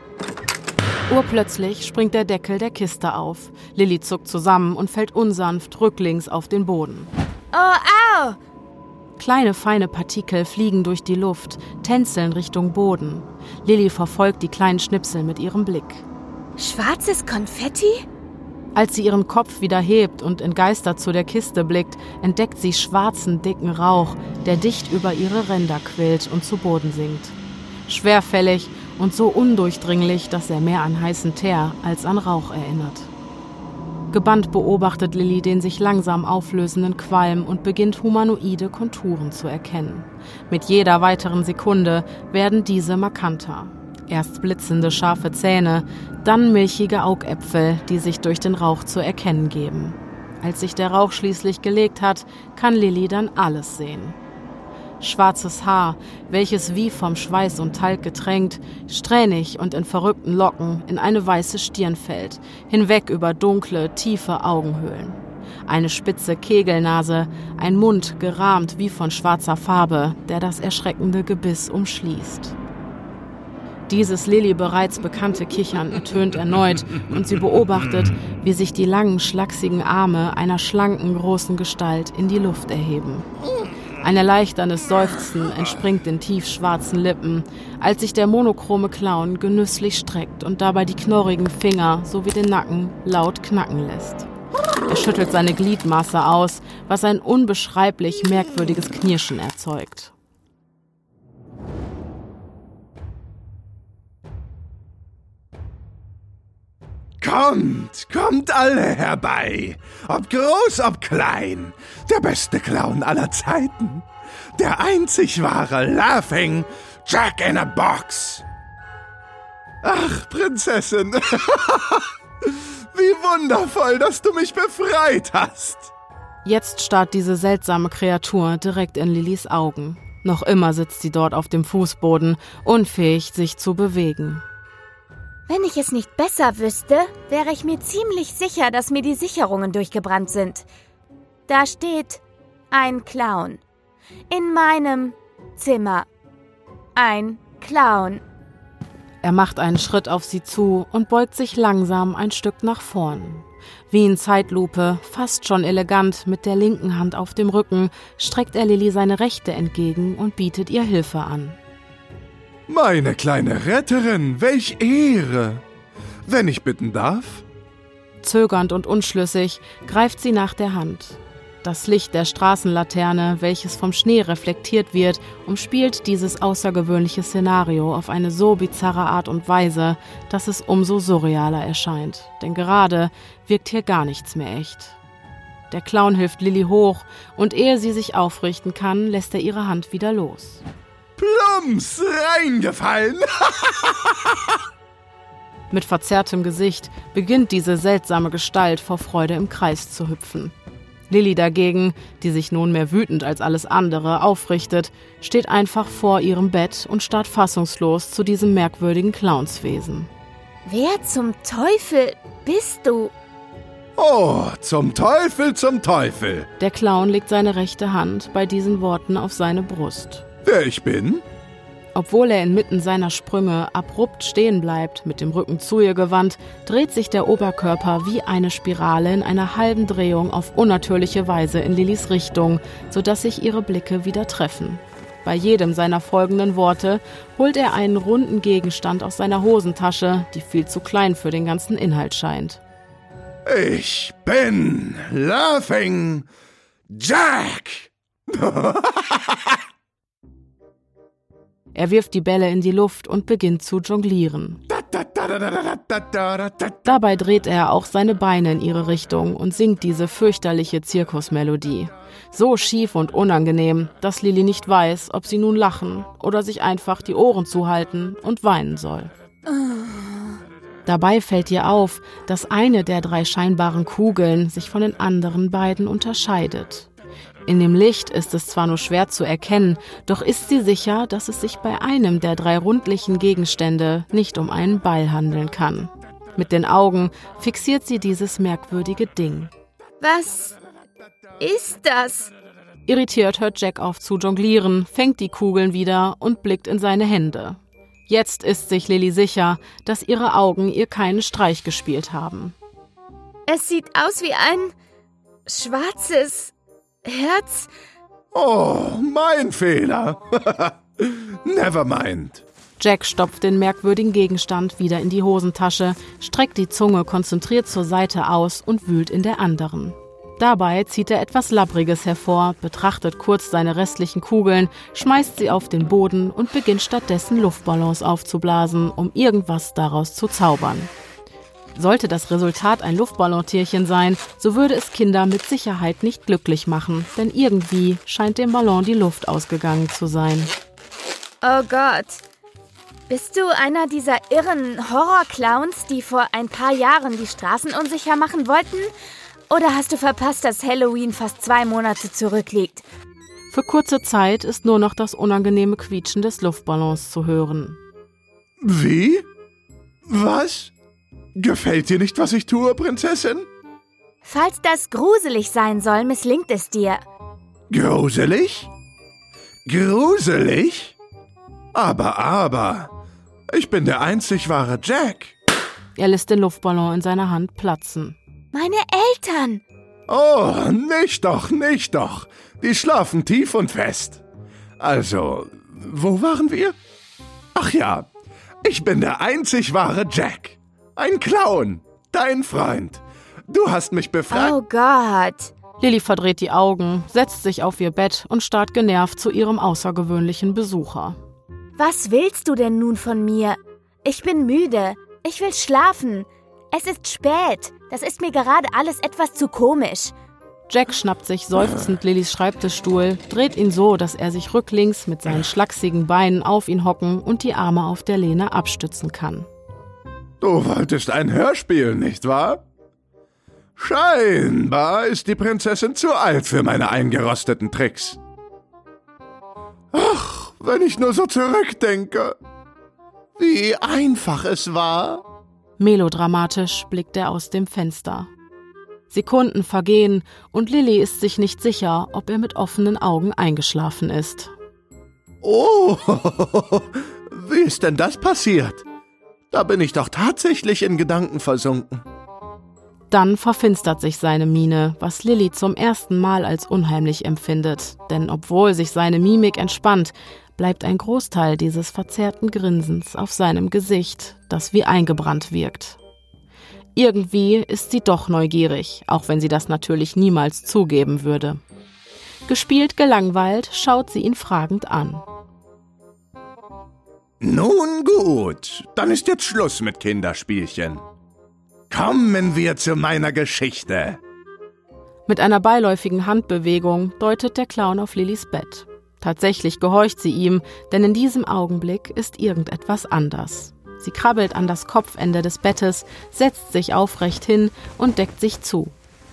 Urplötzlich springt der Deckel der Kiste auf. Lilly zuckt zusammen und fällt unsanft rücklings auf den Boden. Oh, au! Kleine, feine Partikel fliegen durch die Luft, tänzeln Richtung Boden. Lilly verfolgt die kleinen Schnipsel mit ihrem Blick. Schwarzes Konfetti? Als sie ihren Kopf wieder hebt und entgeistert zu der Kiste blickt, entdeckt sie schwarzen, dicken Rauch, der dicht über ihre Ränder quillt und zu Boden sinkt. Schwerfällig und so undurchdringlich, dass er mehr an heißen Teer als an Rauch erinnert. Gebannt beobachtet Lilly den sich langsam auflösenden Qualm und beginnt humanoide Konturen zu erkennen. Mit jeder weiteren Sekunde werden diese markanter. Erst blitzende, scharfe Zähne, dann milchige Augäpfel, die sich durch den Rauch zu erkennen geben. Als sich der Rauch schließlich gelegt hat, kann Lilly dann alles sehen. Schwarzes Haar, welches wie vom Schweiß und Talg getränkt, strähnig und in verrückten Locken in eine weiße Stirn fällt, hinweg über dunkle, tiefe Augenhöhlen. Eine spitze Kegelnase, ein Mund gerahmt wie von schwarzer Farbe, der das erschreckende Gebiss umschließt. Dieses Lilly bereits bekannte Kichern ertönt erneut und sie beobachtet, wie sich die langen, schlachsigen Arme einer schlanken, großen Gestalt in die Luft erheben. Ein erleichterndes Seufzen entspringt den tiefschwarzen Lippen, als sich der monochrome Clown genüsslich streckt und dabei die knorrigen Finger sowie den Nacken laut knacken lässt. Er schüttelt seine Gliedmasse aus, was ein unbeschreiblich merkwürdiges Knirschen erzeugt. Kommt alle herbei, ob groß, ob klein, der beste Clown aller Zeiten, der einzig wahre Laughing Jack in a Box. Ach, Prinzessin, wie wundervoll, dass du mich befreit hast. Jetzt starrt diese seltsame Kreatur direkt in Lillys Augen. Noch immer sitzt sie dort auf dem Fußboden, unfähig, sich zu bewegen. Wenn ich es nicht besser wüsste, wäre ich mir ziemlich sicher, dass mir die Sicherungen durchgebrannt sind. Da steht ein Clown. In meinem Zimmer. Ein Clown. Er macht einen Schritt auf sie zu und beugt sich langsam ein Stück nach vorn. Wie in Zeitlupe, fast schon elegant, mit der linken Hand auf dem Rücken, streckt er Lilly seine rechte entgegen und bietet ihr Hilfe an. Meine kleine Retterin, welch Ehre! Wenn ich bitten darf? Zögernd und unschlüssig greift sie nach der Hand. Das Licht der Straßenlaterne, welches vom Schnee reflektiert wird, umspielt dieses außergewöhnliche Szenario auf eine so bizarre Art und Weise, dass es umso surrealer erscheint. Denn gerade wirkt hier gar nichts mehr echt. Der Clown hilft Lilly hoch und ehe sie sich aufrichten kann, lässt er ihre Hand wieder los. Plumps, reingefallen! Mit verzerrtem Gesicht beginnt diese seltsame Gestalt vor Freude im Kreis zu hüpfen. Lilly dagegen, die sich nunmehr wütend als alles andere aufrichtet, steht einfach vor ihrem Bett und starrt fassungslos zu diesem merkwürdigen Clownswesen. Wer zum Teufel? bist du? Oh, zum Teufel, zum Teufel. Der Clown legt seine rechte Hand bei diesen Worten auf seine Brust. Wer ich bin? Obwohl er inmitten seiner Sprünge abrupt stehen bleibt, mit dem Rücken zu ihr gewandt, dreht sich der Oberkörper wie eine Spirale in einer halben Drehung auf unnatürliche Weise in Lillys Richtung, sodass sich ihre Blicke wieder treffen. Bei jedem seiner folgenden Worte holt er einen runden Gegenstand aus seiner Hosentasche, die viel zu klein für den ganzen Inhalt scheint. Ich bin Laughing Jack. Er wirft die Bälle in die Luft und beginnt zu jonglieren. Dabei dreht er auch seine Beine in ihre Richtung und singt diese fürchterliche Zirkusmelodie. So schief und unangenehm, dass Lilly nicht weiß, ob sie nun lachen oder sich einfach die Ohren zuhalten und weinen soll. Dabei fällt ihr auf, dass eine der 3 scheinbaren Kugeln sich von den anderen beiden unterscheidet. In dem Licht ist es zwar nur schwer zu erkennen, doch ist sie sicher, dass es sich bei einem der 3 rundlichen Gegenstände nicht um einen Ball handeln kann. Mit den Augen fixiert sie dieses merkwürdige Ding. Was ist das? Irritiert hört Jack auf zu jonglieren, fängt die Kugeln wieder und blickt in seine Hände. Jetzt ist sich Lilly sicher, dass ihre Augen ihr keinen Streich gespielt haben. Es sieht aus wie ein schwarzes Herz. Oh, mein Fehler. Never mind. Jack stopft den merkwürdigen Gegenstand wieder in die Hosentasche, streckt die Zunge konzentriert zur Seite aus und wühlt in der anderen. Dabei zieht er etwas Labbriges hervor, betrachtet kurz seine restlichen Kugeln, schmeißt sie auf den Boden und beginnt stattdessen Luftballons aufzublasen, um irgendwas daraus zu zaubern. Sollte das Resultat ein Luftballontierchen sein, so würde es Kinder mit Sicherheit nicht glücklich machen, denn irgendwie scheint dem Ballon die Luft ausgegangen zu sein. Oh Gott. Bist du einer dieser irren Horrorclowns, die vor ein paar Jahren die Straßen unsicher machen wollten? Oder hast du verpasst, dass Halloween fast 2 Monate zurückliegt? Für kurze Zeit ist nur noch das unangenehme Quietschen des Luftballons zu hören. Wie? Was? Gefällt dir nicht, was ich tue, Prinzessin? Falls das gruselig sein soll, misslingt es dir. Gruselig? Gruselig? Aber, ich bin der einzig wahre Jack. Er lässt den Luftballon in seiner Hand platzen. Meine Eltern! Oh, nicht doch. Die schlafen tief und fest. Also, wo waren wir? Ach ja, ich bin der einzig wahre Jack. Ein Clown, dein Freund. Du hast mich befragt. Oh Gott. Lilly verdreht die Augen, setzt sich auf ihr Bett und starrt genervt zu ihrem außergewöhnlichen Besucher. Was willst du denn nun von mir? Ich bin müde. Ich will schlafen. Es ist spät. Das ist mir gerade alles etwas zu komisch. Jack schnappt sich seufzend Lillys Schreibtischstuhl, dreht ihn so, dass er sich rücklings mit seinen schlachsigen Beinen auf ihn hocken und die Arme auf der Lehne abstützen kann. Du wolltest ein Hörspiel, nicht wahr? Scheinbar ist die Prinzessin zu alt für meine eingerosteten Tricks. Ach, wenn ich nur so zurückdenke, wie einfach es war. Melodramatisch blickt er aus dem Fenster. Sekunden vergehen und Lilly ist sich nicht sicher, ob er mit offenen Augen eingeschlafen ist. Oh, wie ist denn das passiert? Da bin ich doch tatsächlich in Gedanken versunken. Dann verfinstert sich seine Miene, was Lilly zum ersten Mal als unheimlich empfindet. Denn obwohl sich seine Mimik entspannt, bleibt ein Großteil dieses verzerrten Grinsens auf seinem Gesicht, das wie eingebrannt wirkt. Irgendwie ist sie doch neugierig, auch wenn sie das natürlich niemals zugeben würde. Gespielt gelangweilt schaut sie ihn fragend an. Nun gut, dann ist jetzt Schluss mit Kinderspielchen. Kommen wir zu meiner Geschichte. Mit einer beiläufigen Handbewegung deutet der Clown auf Lillys Bett. Tatsächlich gehorcht sie ihm, denn in diesem Augenblick ist irgendetwas anders. Sie krabbelt an das Kopfende des Bettes, setzt sich aufrecht hin und deckt sich zu.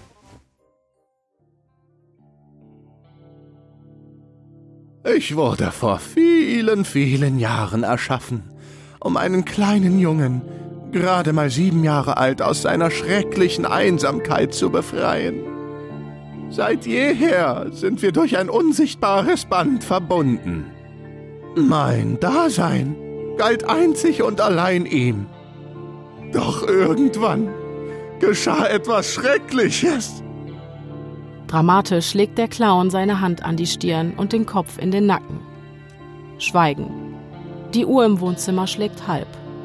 Ich wurde vor vielen, vielen Jahren erschaffen, um einen kleinen Jungen gerade mal 7 Jahre alt, aus seiner schrecklichen Einsamkeit zu befreien. Seit jeher sind wir durch ein unsichtbares Band verbunden. Mein Dasein galt einzig und allein ihm. Doch irgendwann geschah etwas Schreckliches. Dramatisch legt der Clown seine Hand an die Stirn und den Kopf in den Nacken. Schweigen. Die Uhr im Wohnzimmer schlägt halb.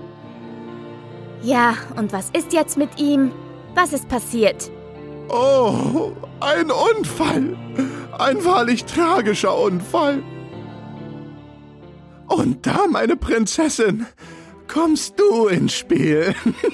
Ja, und was ist jetzt mit ihm? Was ist passiert? Oh, ein Unfall. Ein wahrlich tragischer Unfall. Und da, meine Prinzessin, kommst du ins Spiel.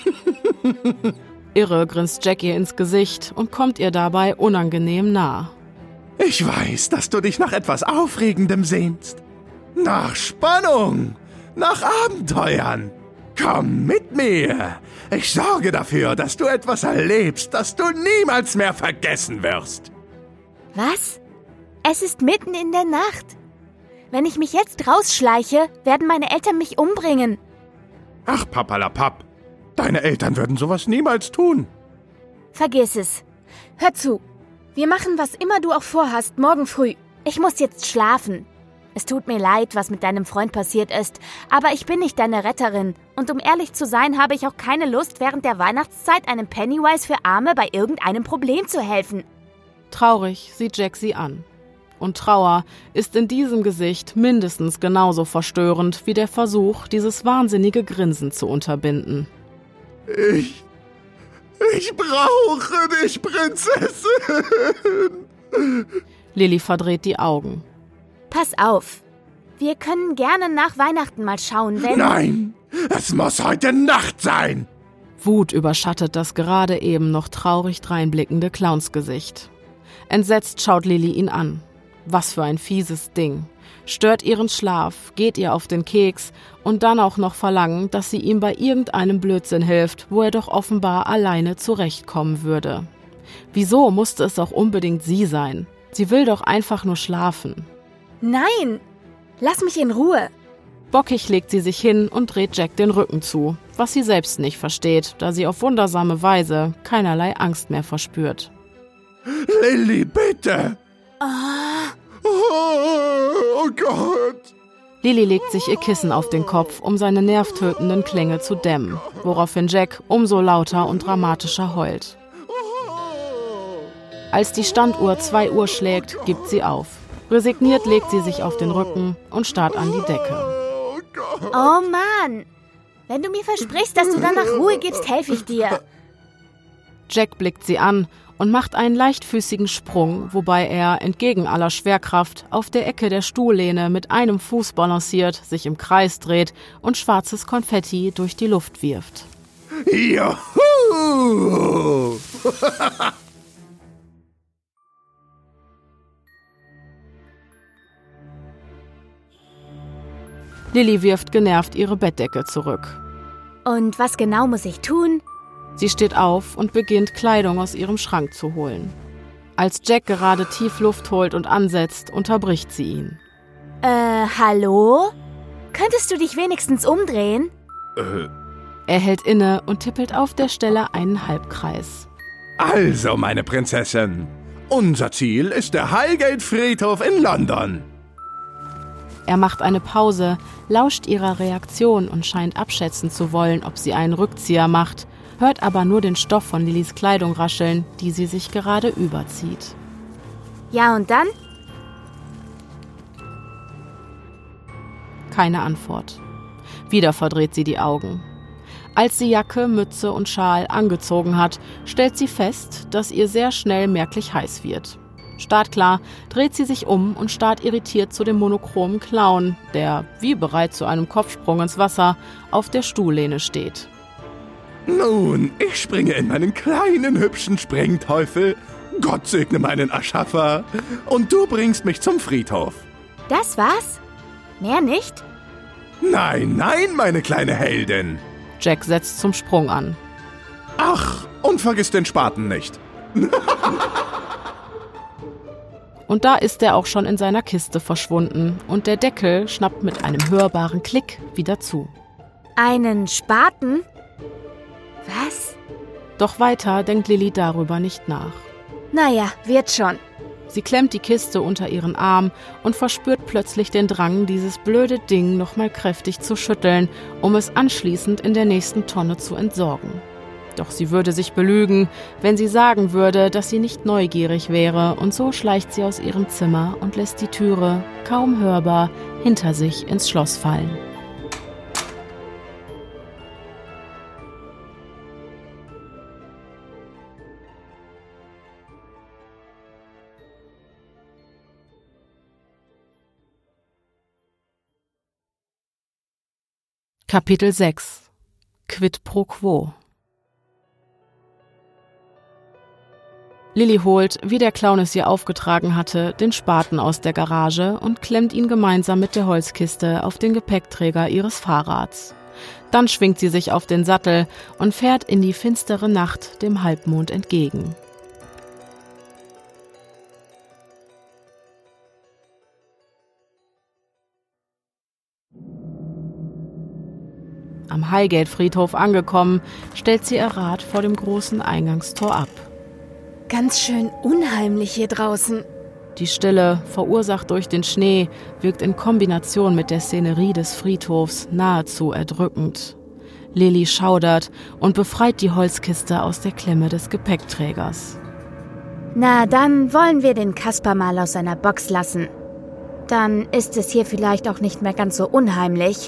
Irre grinst Jack ihr ins Gesicht und kommt ihr dabei unangenehm nah. Ich weiß, dass du dich nach etwas Aufregendem sehnst. Nach Spannung, nach Abenteuern. Komm mit mir. Ich sorge dafür, dass du etwas erlebst, das du niemals mehr vergessen wirst. Was? Es ist mitten in der Nacht. Wenn ich mich jetzt rausschleiche, werden meine Eltern mich umbringen. Ach, Papalapap. Deine Eltern würden sowas niemals tun. Vergiss es. Hör zu. Wir machen, was immer du auch vorhast, morgen früh. Ich muss jetzt schlafen. Es tut mir leid, was mit deinem Freund passiert ist, aber ich bin nicht deine Retterin. Und um ehrlich zu sein, habe ich auch keine Lust, während der Weihnachtszeit einem Pennywise für Arme bei irgendeinem Problem zu helfen. Traurig sieht Jack sie an. Und Trauer ist in diesem Gesicht mindestens genauso verstörend wie der Versuch, dieses wahnsinnige Grinsen zu unterbinden. Ich brauche dich, Prinzessin. Lily verdreht die Augen. Pass auf. Wir können gerne nach Weihnachten mal schauen, wenn... Nein, es muss heute Nacht sein. Wut überschattet das gerade eben noch traurig dreinblickende Clownsgesicht. Entsetzt schaut Lily ihn an. Was für ein fieses Ding. Stört ihren Schlaf, geht ihr auf den Keks und dann auch noch verlangen, dass sie ihm bei irgendeinem Blödsinn hilft, wo er doch offenbar alleine zurechtkommen würde. Wieso musste es auch unbedingt sie sein? Sie will doch einfach nur schlafen. Nein! Lass mich in Ruhe! Bockig legt sie sich hin und dreht Jack den Rücken zu, was sie selbst nicht versteht, da sie auf wundersame Weise keinerlei Angst mehr verspürt. Lily, bitte! Oh Gott! Lily legt sich ihr Kissen auf den Kopf, um seine nervtötenden Klänge zu dämmen, woraufhin Jack umso lauter und dramatischer heult. Als die Standuhr 2 Uhr schlägt, gibt sie auf. Resigniert legt sie sich auf den Rücken und starrt an die Decke. Oh Mann! Wenn du mir versprichst, dass du danach Ruhe gibst, helfe ich dir. Jack blickt sie an und macht einen leichtfüßigen Sprung, wobei er, entgegen aller Schwerkraft, auf der Ecke der Stuhllehne mit einem Fuß balanciert, sich im Kreis dreht und schwarzes Konfetti durch die Luft wirft. Juhu! Lily wirft genervt ihre Bettdecke zurück. Und was genau muss ich tun? Sie steht auf und beginnt, Kleidung aus ihrem Schrank zu holen. Als Jack gerade tief Luft holt und ansetzt, unterbricht sie ihn. Hallo? Könntest du dich wenigstens umdrehen? Er hält inne und tippelt auf der Stelle einen Halbkreis. Also, meine Prinzessin, unser Ziel ist der Highgate-Friedhof in London. Er macht eine Pause, lauscht ihrer Reaktion und scheint abschätzen zu wollen, ob sie einen Rückzieher macht, hört aber nur den Stoff von Lillys Kleidung rascheln, die sie sich gerade überzieht. Ja, und dann? Keine Antwort. Wieder verdreht sie die Augen. Als sie Jacke, Mütze und Schal angezogen hat, stellt sie fest, dass ihr sehr schnell merklich heiß wird. Startklar dreht sie sich um und starrt irritiert zu dem monochromen Clown, der, wie bereit zu einem Kopfsprung ins Wasser, auf der Stuhllehne steht. Nun, ich springe in meinen kleinen, hübschen Sprengteufel. Gott segne meinen Erschaffer. Und du bringst mich zum Friedhof. Das war's? Mehr nicht? Nein, nein, meine kleine Heldin. Jack setzt zum Sprung an. Ach, und vergiss den Spaten nicht. Und da ist er auch schon in seiner Kiste verschwunden und der Deckel schnappt mit einem hörbaren Klick wieder zu. Einen Spaten? Was? Doch weiter denkt Lilly darüber nicht nach. Naja, wird schon. Sie klemmt die Kiste unter ihren Arm und verspürt plötzlich den Drang, dieses blöde Ding nochmal kräftig zu schütteln, um es anschließend in der nächsten Tonne zu entsorgen. Doch sie würde sich belügen, wenn sie sagen würde, dass sie nicht neugierig wäre, und so schleicht sie aus ihrem Zimmer und lässt die Türe, kaum hörbar, hinter sich ins Schloss fallen. Kapitel 6 Quid pro quo. Lilly holt, wie der Clown es ihr aufgetragen hatte, den Spaten aus der Garage und klemmt ihn gemeinsam mit der Holzkiste auf den Gepäckträger ihres Fahrrads. Dann schwingt sie sich auf den Sattel und fährt in die finstere Nacht dem Halbmond entgegen. Am Highgate-Friedhof angekommen, stellt sie ihr Rad vor dem großen Eingangstor ab. Ganz schön unheimlich hier draußen. Die Stille, verursacht durch den Schnee, wirkt in Kombination mit der Szenerie des Friedhofs nahezu erdrückend. Lilly schaudert und befreit die Holzkiste aus der Klemme des Gepäckträgers. Na, dann wollen wir den Kasper mal aus seiner Box lassen. Dann ist es hier vielleicht auch nicht mehr ganz so unheimlich.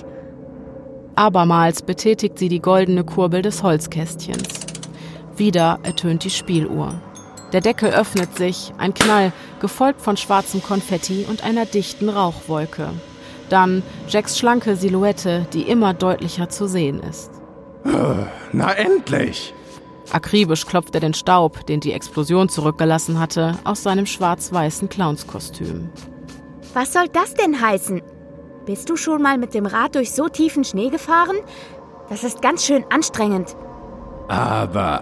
Abermals betätigt sie die goldene Kurbel des Holzkästchens. Wieder ertönt die Spieluhr. Der Deckel öffnet sich, ein Knall, gefolgt von schwarzem Konfetti und einer dichten Rauchwolke. Dann Jacks schlanke Silhouette, die immer deutlicher zu sehen ist. Na endlich! Akribisch klopft er den Staub, den die Explosion zurückgelassen hatte, aus seinem schwarz-weißen Clownskostüm. Was soll das denn heißen? Bist du schon mal mit dem Rad durch so tiefen Schnee gefahren? Das ist ganz schön anstrengend. Aber,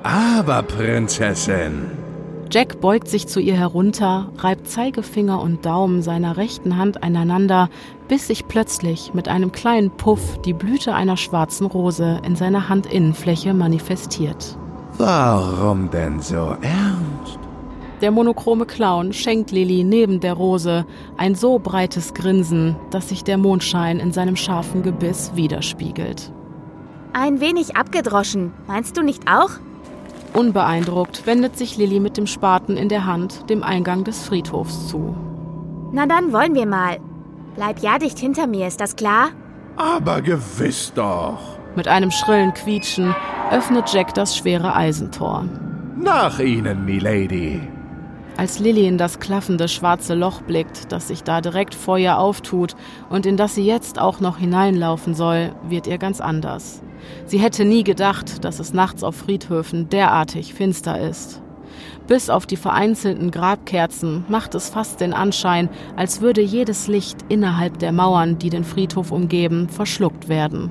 Prinzessin. Jack beugt sich zu ihr herunter, reibt Zeigefinger und Daumen seiner rechten Hand aneinander, bis sich plötzlich mit einem kleinen Puff die Blüte einer schwarzen Rose in seiner Handinnenfläche manifestiert. Warum denn so ernst? Der monochrome Clown schenkt Lilly neben der Rose ein so breites Grinsen, dass sich der Mondschein in seinem scharfen Gebiss widerspiegelt. Ein wenig abgedroschen, meinst du nicht auch? Unbeeindruckt wendet sich Lilly mit dem Spaten in der Hand dem Eingang des Friedhofs zu. Na dann wollen wir mal. Bleib ja dicht hinter mir, ist das klar? Aber gewiss doch. Mit einem schrillen Quietschen öffnet Jack das schwere Eisentor. Nach Ihnen, Milady. Als Lilly in das klaffende schwarze Loch blickt, das sich da direkt vor ihr auftut und in das sie jetzt auch noch hineinlaufen soll, wird ihr ganz anders. Sie hätte nie gedacht, dass es nachts auf Friedhöfen derartig finster ist. Bis auf die vereinzelten Grabkerzen macht es fast den Anschein, als würde jedes Licht innerhalb der Mauern, die den Friedhof umgeben, verschluckt werden.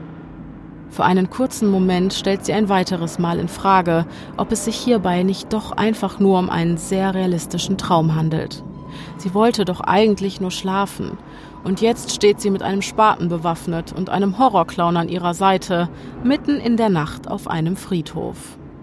Für einen kurzen Moment stellt sie ein weiteres Mal in Frage, ob es sich hierbei nicht doch einfach nur um einen sehr realistischen Traum handelt. Sie wollte doch eigentlich nur schlafen. Und jetzt steht sie mit einem Spaten bewaffnet und einem Horrorclown an ihrer Seite, mitten in der Nacht auf einem Friedhof.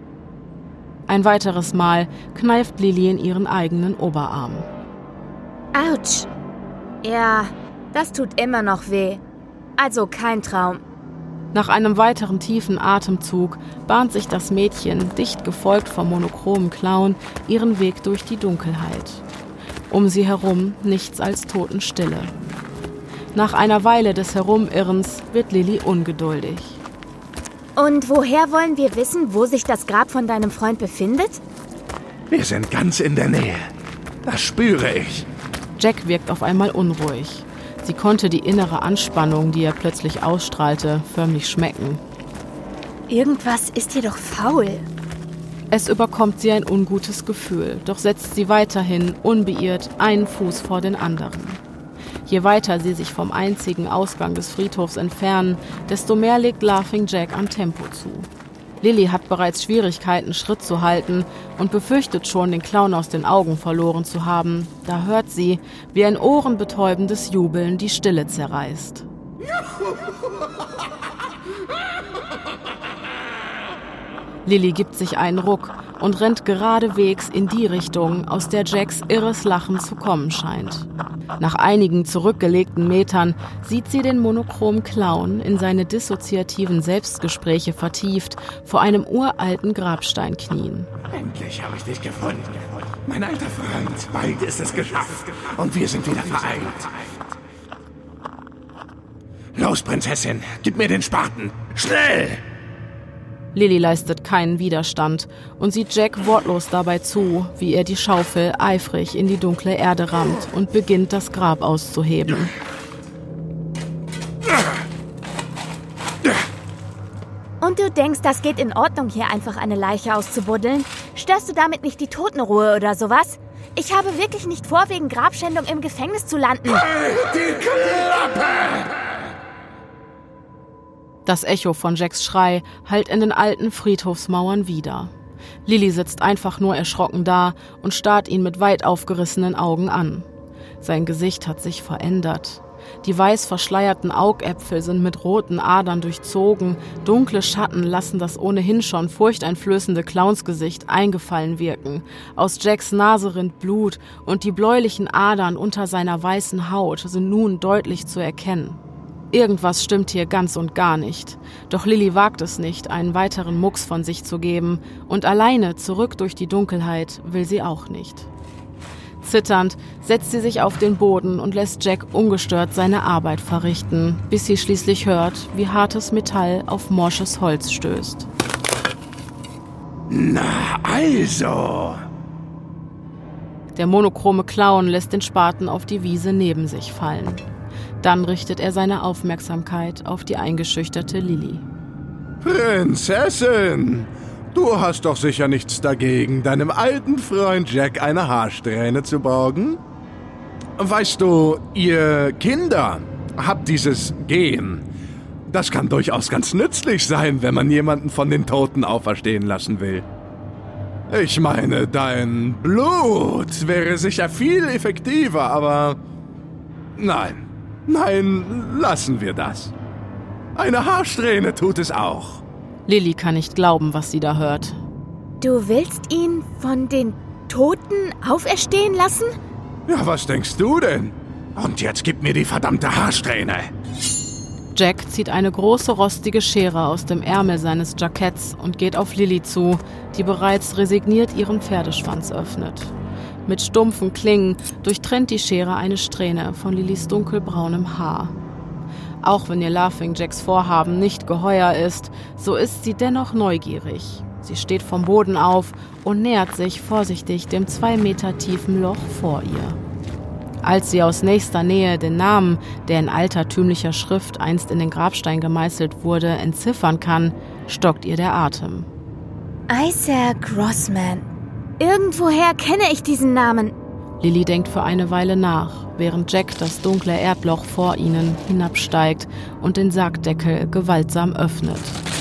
Ein weiteres Mal kneift Lilly in ihren eigenen Oberarm. Autsch. Ja, das tut immer noch weh. Also kein Traum. Nach einem weiteren tiefen Atemzug bahnt sich das Mädchen, dicht gefolgt vom monochromen Clown, ihren Weg durch die Dunkelheit. Um sie herum nichts als Totenstille. Nach einer Weile des Herumirrens wird Lilly ungeduldig. Und woher wollen wir wissen, wo sich das Grab von deinem Freund befindet? Wir sind ganz in der Nähe. Das spüre ich. Jack wirkt auf einmal unruhig. Sie konnte die innere Anspannung, die er plötzlich ausstrahlte, förmlich schmecken. Irgendwas ist hier doch faul. Es überkommt sie ein ungutes Gefühl, doch setzt sie weiterhin, unbeirrt, einen Fuß vor den anderen. Je weiter sie sich vom einzigen Ausgang des Friedhofs entfernen, desto mehr legt Laughing Jack an Tempo zu. Lilly hat bereits Schwierigkeiten, Schritt zu halten und befürchtet schon, den Clown aus den Augen verloren zu haben. Da hört sie, wie ein ohrenbetäubendes Jubeln die Stille zerreißt. Lily gibt sich einen Ruck und rennt geradewegs in die Richtung, aus der Jacks irres Lachen zu kommen scheint. Nach einigen zurückgelegten Metern sieht sie den monochromen Clown in seine dissoziativen Selbstgespräche vertieft vor einem uralten Grabstein knien. Endlich habe ich dich gefunden. Mein alter Freund, bald ist es geschafft und wir sind wieder vereint. Los, Prinzessin, gib mir den Spaten. Schnell! Lily leistet keinen Widerstand und sieht Jack wortlos dabei zu, wie er die Schaufel eifrig in die dunkle Erde rammt und beginnt, das Grab auszuheben. Und du denkst, das geht in Ordnung, hier einfach eine Leiche auszubuddeln? Störst du damit nicht die Totenruhe oder sowas? Ich habe wirklich nicht vor, wegen Grabschändung im Gefängnis zu landen. Die Klappe! Das Echo von Jacks Schrei hallt in den alten Friedhofsmauern wider. Lily sitzt einfach nur erschrocken da und starrt ihn mit weit aufgerissenen Augen an. Sein Gesicht hat sich verändert. Die weiß verschleierten Augäpfel sind mit roten Adern durchzogen, dunkle Schatten lassen das ohnehin schon furchteinflößende Clownsgesicht eingefallen wirken. Aus Jacks Nase rinnt Blut und die bläulichen Adern unter seiner weißen Haut sind nun deutlich zu erkennen. Irgendwas stimmt hier ganz und gar nicht. Doch Lily wagt es nicht, einen weiteren Mucks von sich zu geben. Und alleine zurück durch die Dunkelheit will sie auch nicht. Zitternd setzt sie sich auf den Boden und lässt Jack ungestört seine Arbeit verrichten, bis sie schließlich hört, wie hartes Metall auf morsches Holz stößt. Na also! Der monochrome Clown lässt den Spaten auf die Wiese neben sich fallen. Dann richtet er seine Aufmerksamkeit auf die eingeschüchterte Lily. Prinzessin, du hast doch sicher nichts dagegen, deinem alten Freund Jack eine Haarsträhne zu borgen? Weißt du, ihr Kinder habt dieses Gen. Das kann durchaus ganz nützlich sein, wenn man jemanden von den Toten auferstehen lassen will. Ich meine, dein Blut wäre sicher viel effektiver, aber nein, lassen wir das. Eine Haarsträhne tut es auch. Lily kann nicht glauben, was sie da hört. Du willst ihn von den Toten auferstehen lassen? Ja, was denkst du denn? Und jetzt gib mir die verdammte Haarsträhne. Jack zieht eine große rostige Schere aus dem Ärmel seines Jacketts und geht auf Lily zu, die bereits resigniert ihren Pferdeschwanz öffnet. Mit stumpfen Klingen durchtrennt die Schere eine Strähne von Lillys dunkelbraunem Haar. Auch wenn ihr Laughing Jacks Vorhaben nicht geheuer ist, so ist sie dennoch neugierig. Sie steht vom Boden auf und nähert sich vorsichtig dem 2 Meter tiefen Loch vor ihr. Als sie aus nächster Nähe den Namen, der in altertümlicher Schrift einst in den Grabstein gemeißelt wurde, entziffern kann, stockt ihr der Atem. Isaac Grossman. Irgendwoher kenne ich diesen Namen. Lily denkt für eine Weile nach, während Jack das dunkle Erdloch vor ihnen hinabsteigt und den Sargdeckel gewaltsam öffnet.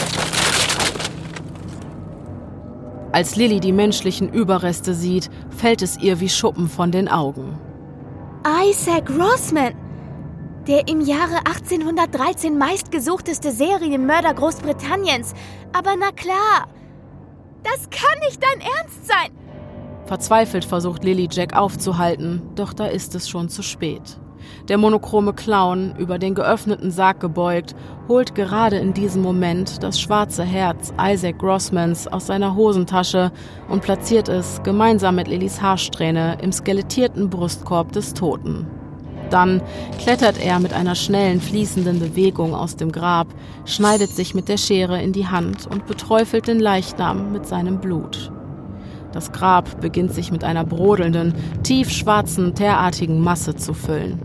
Als Lily die menschlichen Überreste sieht, fällt es ihr wie Schuppen von den Augen. Isaac Grossman, der im Jahre 1813 meistgesuchteste Serienmörder Großbritanniens. Aber na klar, das kann nicht dein Ernst sein. Verzweifelt versucht Lily Jack aufzuhalten, doch da ist es schon zu spät. Der monochrome Clown, über den geöffneten Sarg gebeugt, holt gerade in diesem Moment das schwarze Herz Isaac Grossmans aus seiner Hosentasche und platziert es gemeinsam mit Lillys Haarsträhne im skelettierten Brustkorb des Toten. Dann klettert er mit einer schnellen, fließenden Bewegung aus dem Grab, schneidet sich mit der Schere in die Hand und beträufelt den Leichnam mit seinem Blut. Das Grab beginnt sich mit einer brodelnden, tiefschwarzen, teerartigen Masse zu füllen.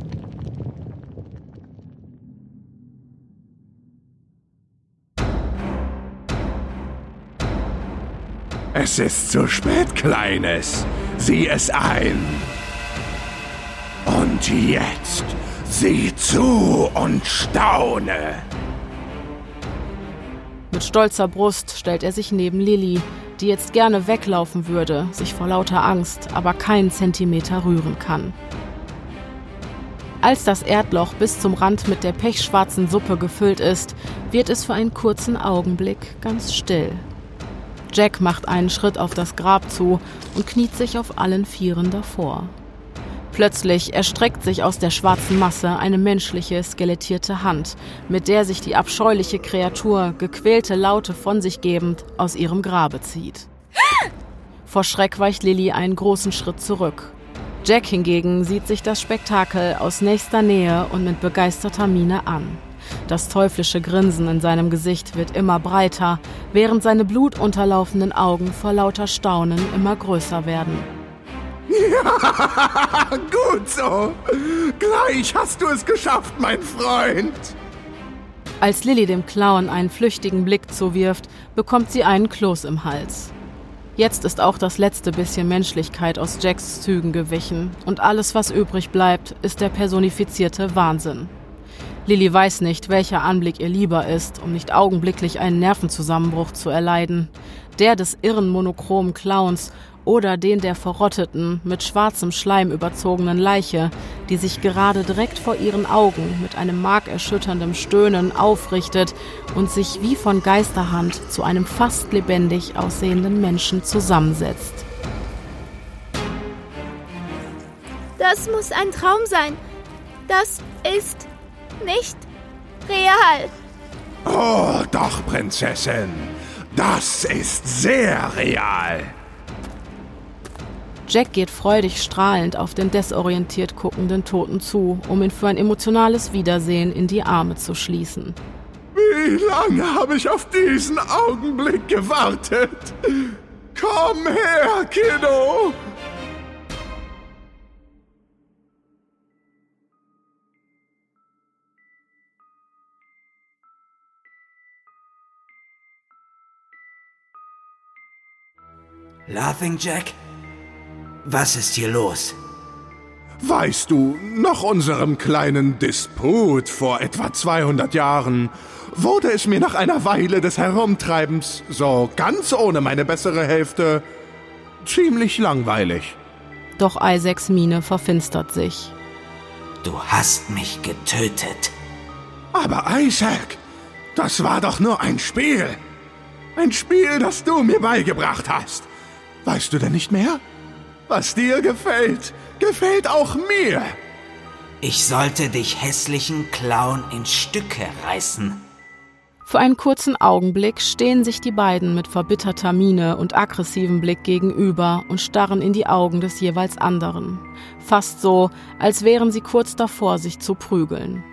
Es ist zu spät, Kleines. Sieh es ein. Und jetzt sieh zu und staune. Mit stolzer Brust stellt er sich neben Lily, die jetzt gerne weglaufen würde, sich vor lauter Angst aber keinen Zentimeter rühren kann. Als das Erdloch bis zum Rand mit der pechschwarzen Suppe gefüllt ist, wird es für einen kurzen Augenblick ganz still. Jack macht einen Schritt auf das Grab zu und kniet sich auf allen Vieren davor. Plötzlich erstreckt sich aus der schwarzen Masse eine menschliche, skelettierte Hand, mit der sich die abscheuliche Kreatur, gequälte Laute von sich gebend, aus ihrem Grabe zieht. Vor Schreck weicht Lilly einen großen Schritt zurück. Jack hingegen sieht sich das Spektakel aus nächster Nähe und mit begeisterter Miene an. Das teuflische Grinsen in seinem Gesicht wird immer breiter, während seine blutunterlaufenden Augen vor lauter Staunen immer größer werden. Ja, gut so. Gleich hast du es geschafft, mein Freund. Als Lilly dem Clown einen flüchtigen Blick zuwirft, bekommt sie einen Kloß im Hals. Jetzt ist auch das letzte bisschen Menschlichkeit aus Jacks Zügen gewichen und alles, was übrig bleibt, ist der personifizierte Wahnsinn. Lilly weiß nicht, welcher Anblick ihr lieber ist, um nicht augenblicklich einen Nervenzusammenbruch zu erleiden. Der des irren monochromen Clowns oder den der verrotteten, mit schwarzem Schleim überzogenen Leiche, die sich gerade direkt vor ihren Augen mit einem markerschütternden Stöhnen aufrichtet und sich wie von Geisterhand zu einem fast lebendig aussehenden Menschen zusammensetzt. Das muss ein Traum sein. Das ist nicht real. Oh, doch, Prinzessin. Das ist sehr real. Jack geht freudig strahlend auf den desorientiert guckenden Toten zu, um ihn für ein emotionales Wiedersehen in die Arme zu schließen. Wie lange habe ich auf diesen Augenblick gewartet? Komm her, Kiddo! Laughing Jack? Was ist hier los? Weißt du, nach unserem kleinen Disput vor etwa 200 Jahren wurde es mir nach einer Weile des Herumtreibens, so ganz ohne meine bessere Hälfte, ziemlich langweilig. Doch Isaacs Miene verfinstert sich. Du hast mich getötet. Aber Isaac, das war doch nur ein Spiel. Ein Spiel, das du mir beigebracht hast. Weißt du denn nicht mehr? Was dir gefällt, gefällt auch mir. Ich sollte dich hässlichen Clown in Stücke reißen. Für einen kurzen Augenblick stehen sich die beiden mit verbitterter Miene und aggressivem Blick gegenüber und starren in die Augen des jeweils anderen. Fast so, als wären sie kurz davor, sich zu prügeln.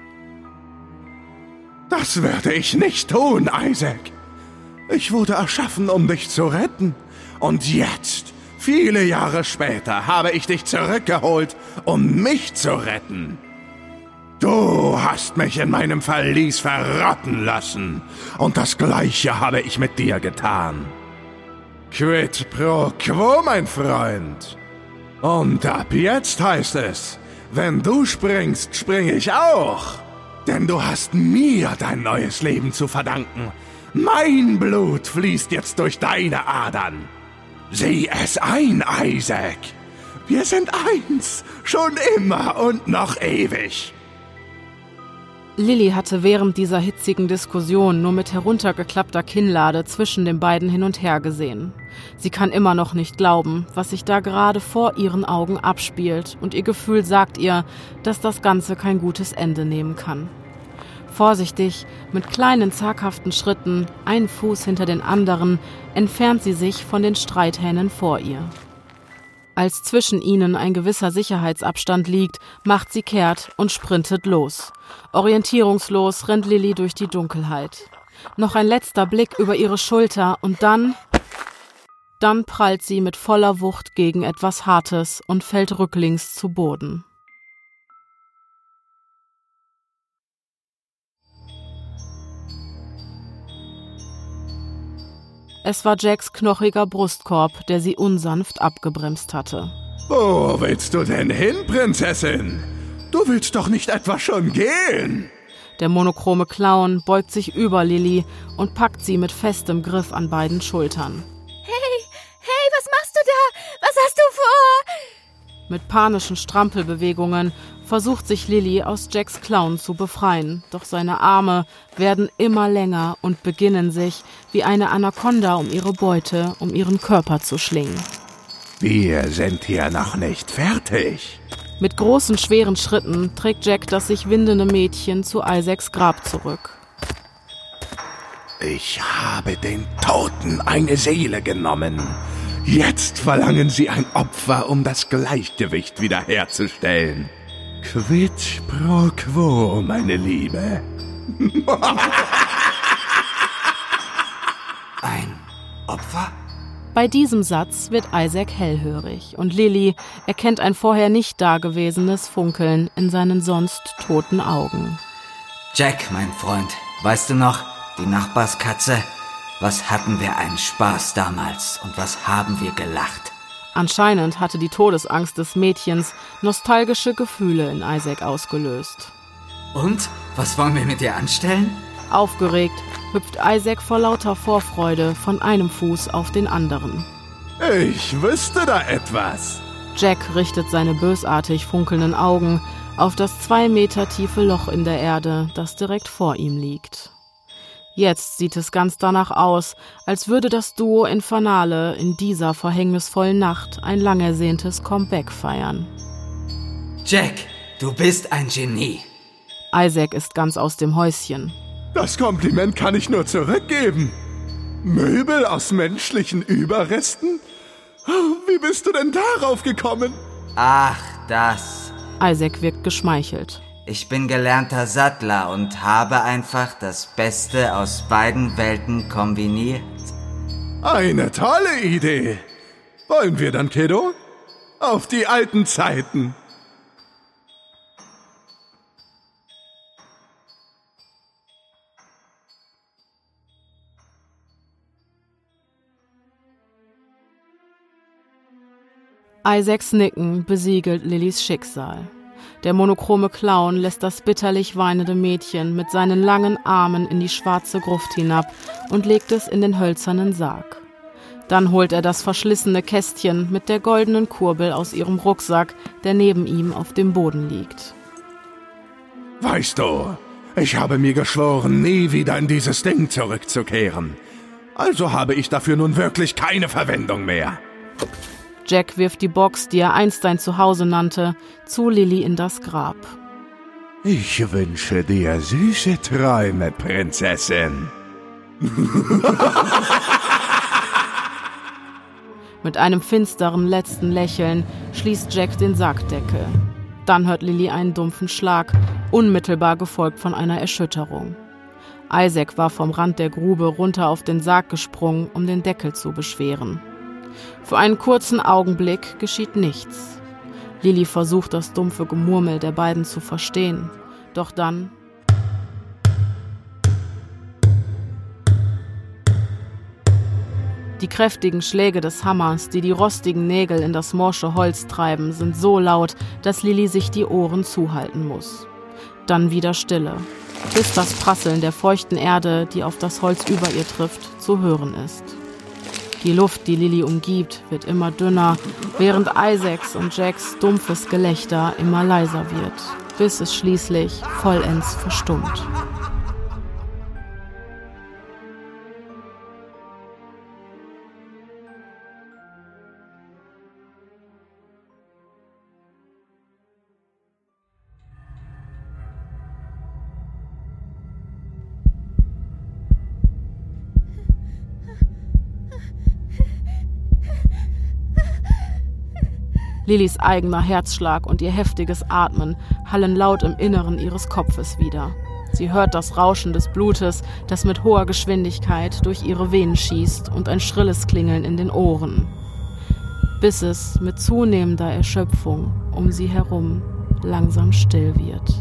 Das werde ich nicht tun, Isaac. Ich wurde erschaffen, um dich zu retten. Und jetzt, viele Jahre später, habe ich dich zurückgeholt, um mich zu retten. Du hast mich in meinem Verlies verrotten lassen. Und das Gleiche habe ich mit dir getan. Quid pro quo, mein Freund. Und ab jetzt heißt es, wenn du springst, springe ich auch. Denn du hast mir dein neues Leben zu verdanken. Mein Blut fließt jetzt durch deine Adern. Sieh es ein, Isaac. Wir sind eins, schon immer und noch ewig. Lilly hatte während dieser hitzigen Diskussion nur mit heruntergeklappter Kinnlade zwischen den beiden hin und her gesehen. Sie kann immer noch nicht glauben, was sich da gerade vor ihren Augen abspielt, und ihr Gefühl sagt ihr, dass das Ganze kein gutes Ende nehmen kann. Vorsichtig, mit kleinen zaghaften Schritten, einen Fuß hinter den anderen, entfernt sie sich von den Streithähnen vor ihr. Als zwischen ihnen ein gewisser Sicherheitsabstand liegt, macht sie kehrt und sprintet los. Orientierungslos rennt Lilly durch die Dunkelheit. Noch ein letzter Blick über ihre Schulter und dann prallt sie mit voller Wucht gegen etwas Hartes und fällt rücklings zu Boden. Es war Jacks knochiger Brustkorb, der sie unsanft abgebremst hatte. Wo willst du denn hin, Prinzessin? Du willst doch nicht etwa schon gehen? Der monochrome Clown beugt sich über Lilly und packt sie mit festem Griff an beiden Schultern. Hey, was machst du da? Was hast du vor? Mit panischen Strampelbewegungen versucht sich Lily aus Jacks Klauen zu befreien, doch seine Arme werden immer länger und beginnen sich wie eine Anaconda um ihre Beute, um ihren Körper zu schlingen. Wir sind hier noch nicht fertig. Mit großen, schweren Schritten trägt Jack das sich windende Mädchen zu Isaacs Grab zurück. Ich habe den Toten eine Seele genommen. Jetzt verlangen sie ein Opfer, um das Gleichgewicht wiederherzustellen. Quid pro quo, meine Liebe. Ein Opfer? Bei diesem Satz wird Isaac hellhörig und Lily erkennt ein vorher nicht dagewesenes Funkeln in seinen sonst toten Augen. Jack, mein Freund, weißt du noch, die Nachbarskatze? Was hatten wir einen Spaß damals und was haben wir gelacht? Anscheinend hatte die Todesangst des Mädchens nostalgische Gefühle in Isaac ausgelöst. Und? Was wollen wir mit dir anstellen? Aufgeregt hüpft Isaac vor lauter Vorfreude von einem Fuß auf den anderen. Ich wüsste da etwas. Jack richtet seine bösartig funkelnden Augen auf das 2 Meter tiefe Loch in der Erde, das direkt vor ihm liegt. Jetzt sieht es ganz danach aus, als würde das Duo Infernale in dieser verhängnisvollen Nacht ein lang ersehntes Comeback feiern. Jack, du bist ein Genie. Isaac ist ganz aus dem Häuschen. Das Kompliment kann ich nur zurückgeben. Möbel aus menschlichen Überresten? Wie bist du denn darauf gekommen? Ach, das. Isaac wirkt geschmeichelt. Ich bin gelernter Sattler und habe einfach das Beste aus beiden Welten kombiniert. Eine tolle Idee. Wollen wir dann, Kiddo? Auf die alten Zeiten. Isaacs Nicken besiegelt Lillys Schicksal. Der monochrome Clown lässt das bitterlich weinende Mädchen mit seinen langen Armen in die schwarze Gruft hinab und legt es in den hölzernen Sarg. Dann holt er das verschlissene Kästchen mit der goldenen Kurbel aus ihrem Rucksack, der neben ihm auf dem Boden liegt. Weißt du, ich habe mir geschworen, nie wieder in dieses Ding zurückzukehren. Also habe ich dafür nun wirklich keine Verwendung mehr. Jack wirft die Box, die er einst sein Zuhause nannte, zu Lily in das Grab. Ich wünsche dir süße Träume, Prinzessin. Mit einem finsteren letzten Lächeln schließt Jack den Sargdeckel. Dann hört Lily einen dumpfen Schlag, unmittelbar gefolgt von einer Erschütterung. Isaac war vom Rand der Grube runter auf den Sarg gesprungen, um den Deckel zu beschweren. Für einen kurzen Augenblick geschieht nichts. Lily versucht, das dumpfe Gemurmel der beiden zu verstehen. Doch dann... Die kräftigen Schläge des Hammers, die rostigen Nägel in das morsche Holz treiben, sind so laut, dass Lily sich die Ohren zuhalten muss. Dann wieder Stille, bis das Prasseln der feuchten Erde, die auf das Holz über ihr trifft, zu hören ist. Die Luft, die Lily umgibt, wird immer dünner, während Isaacs und Jacks dumpfes Gelächter immer leiser wird, bis es schließlich vollends verstummt. Lillys eigener Herzschlag und ihr heftiges Atmen hallen laut im Inneren ihres Kopfes wider. Sie hört das Rauschen des Blutes, das mit hoher Geschwindigkeit durch ihre Venen schießt und ein schrilles Klingeln in den Ohren. Bis es mit zunehmender Erschöpfung um sie herum langsam still wird.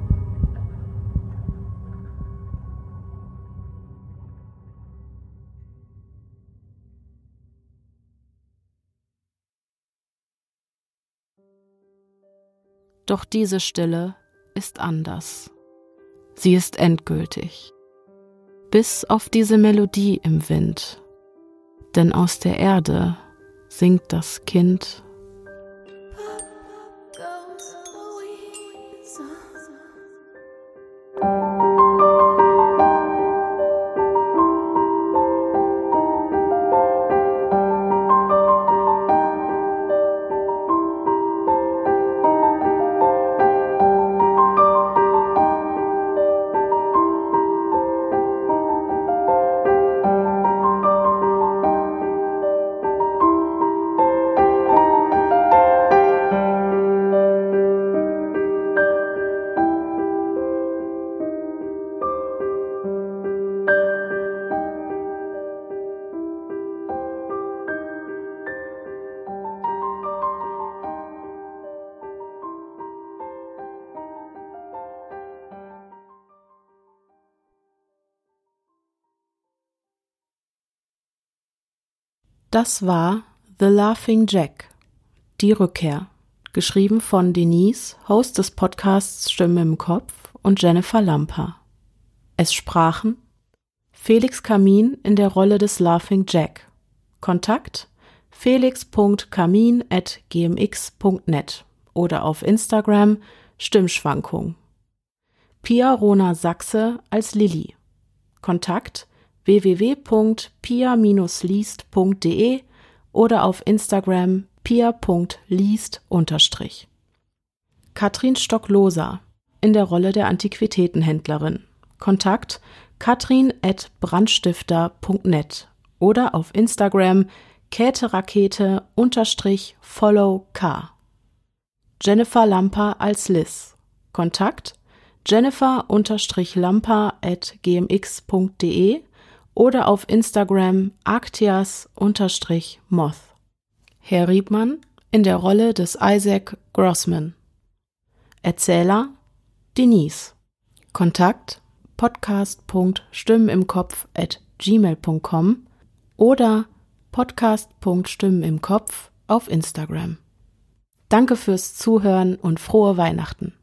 Doch diese Stille ist anders. Sie ist endgültig. Bis auf diese Melodie im Wind. Denn aus der Erde singt das Kind. Das war The Laughing Jack, die Rückkehr, geschrieben von Denise, Host des Podcasts Stimmen im Kopf, und Jennifer Lampa. Es sprachen Felix Kamin in der Rolle des Laughing Jack. Kontakt felix.kamin@gmx.net oder auf Instagram Stimmschwankung. Pia Rona Sachse als Lilly. Kontakt www.pia-liest.de oder auf Instagram pia.liest_. Katrin Stock-Loser in der Rolle der Antiquitätenhändlerin. Kontakt katrin@brandstifter.net oder auf Instagram käterakete_followk. Jennifer Lampa als Liz. Kontakt jennifer_lampa@gmx.de oder auf Instagram actias_moth. Herr Riebmann in der Rolle des Isaac Grossman. Erzähler Denise. Kontakt podcast.stimmenimkopf@gmail.com oder podcast.stimmenimkopf auf Instagram. Danke fürs Zuhören und frohe Weihnachten.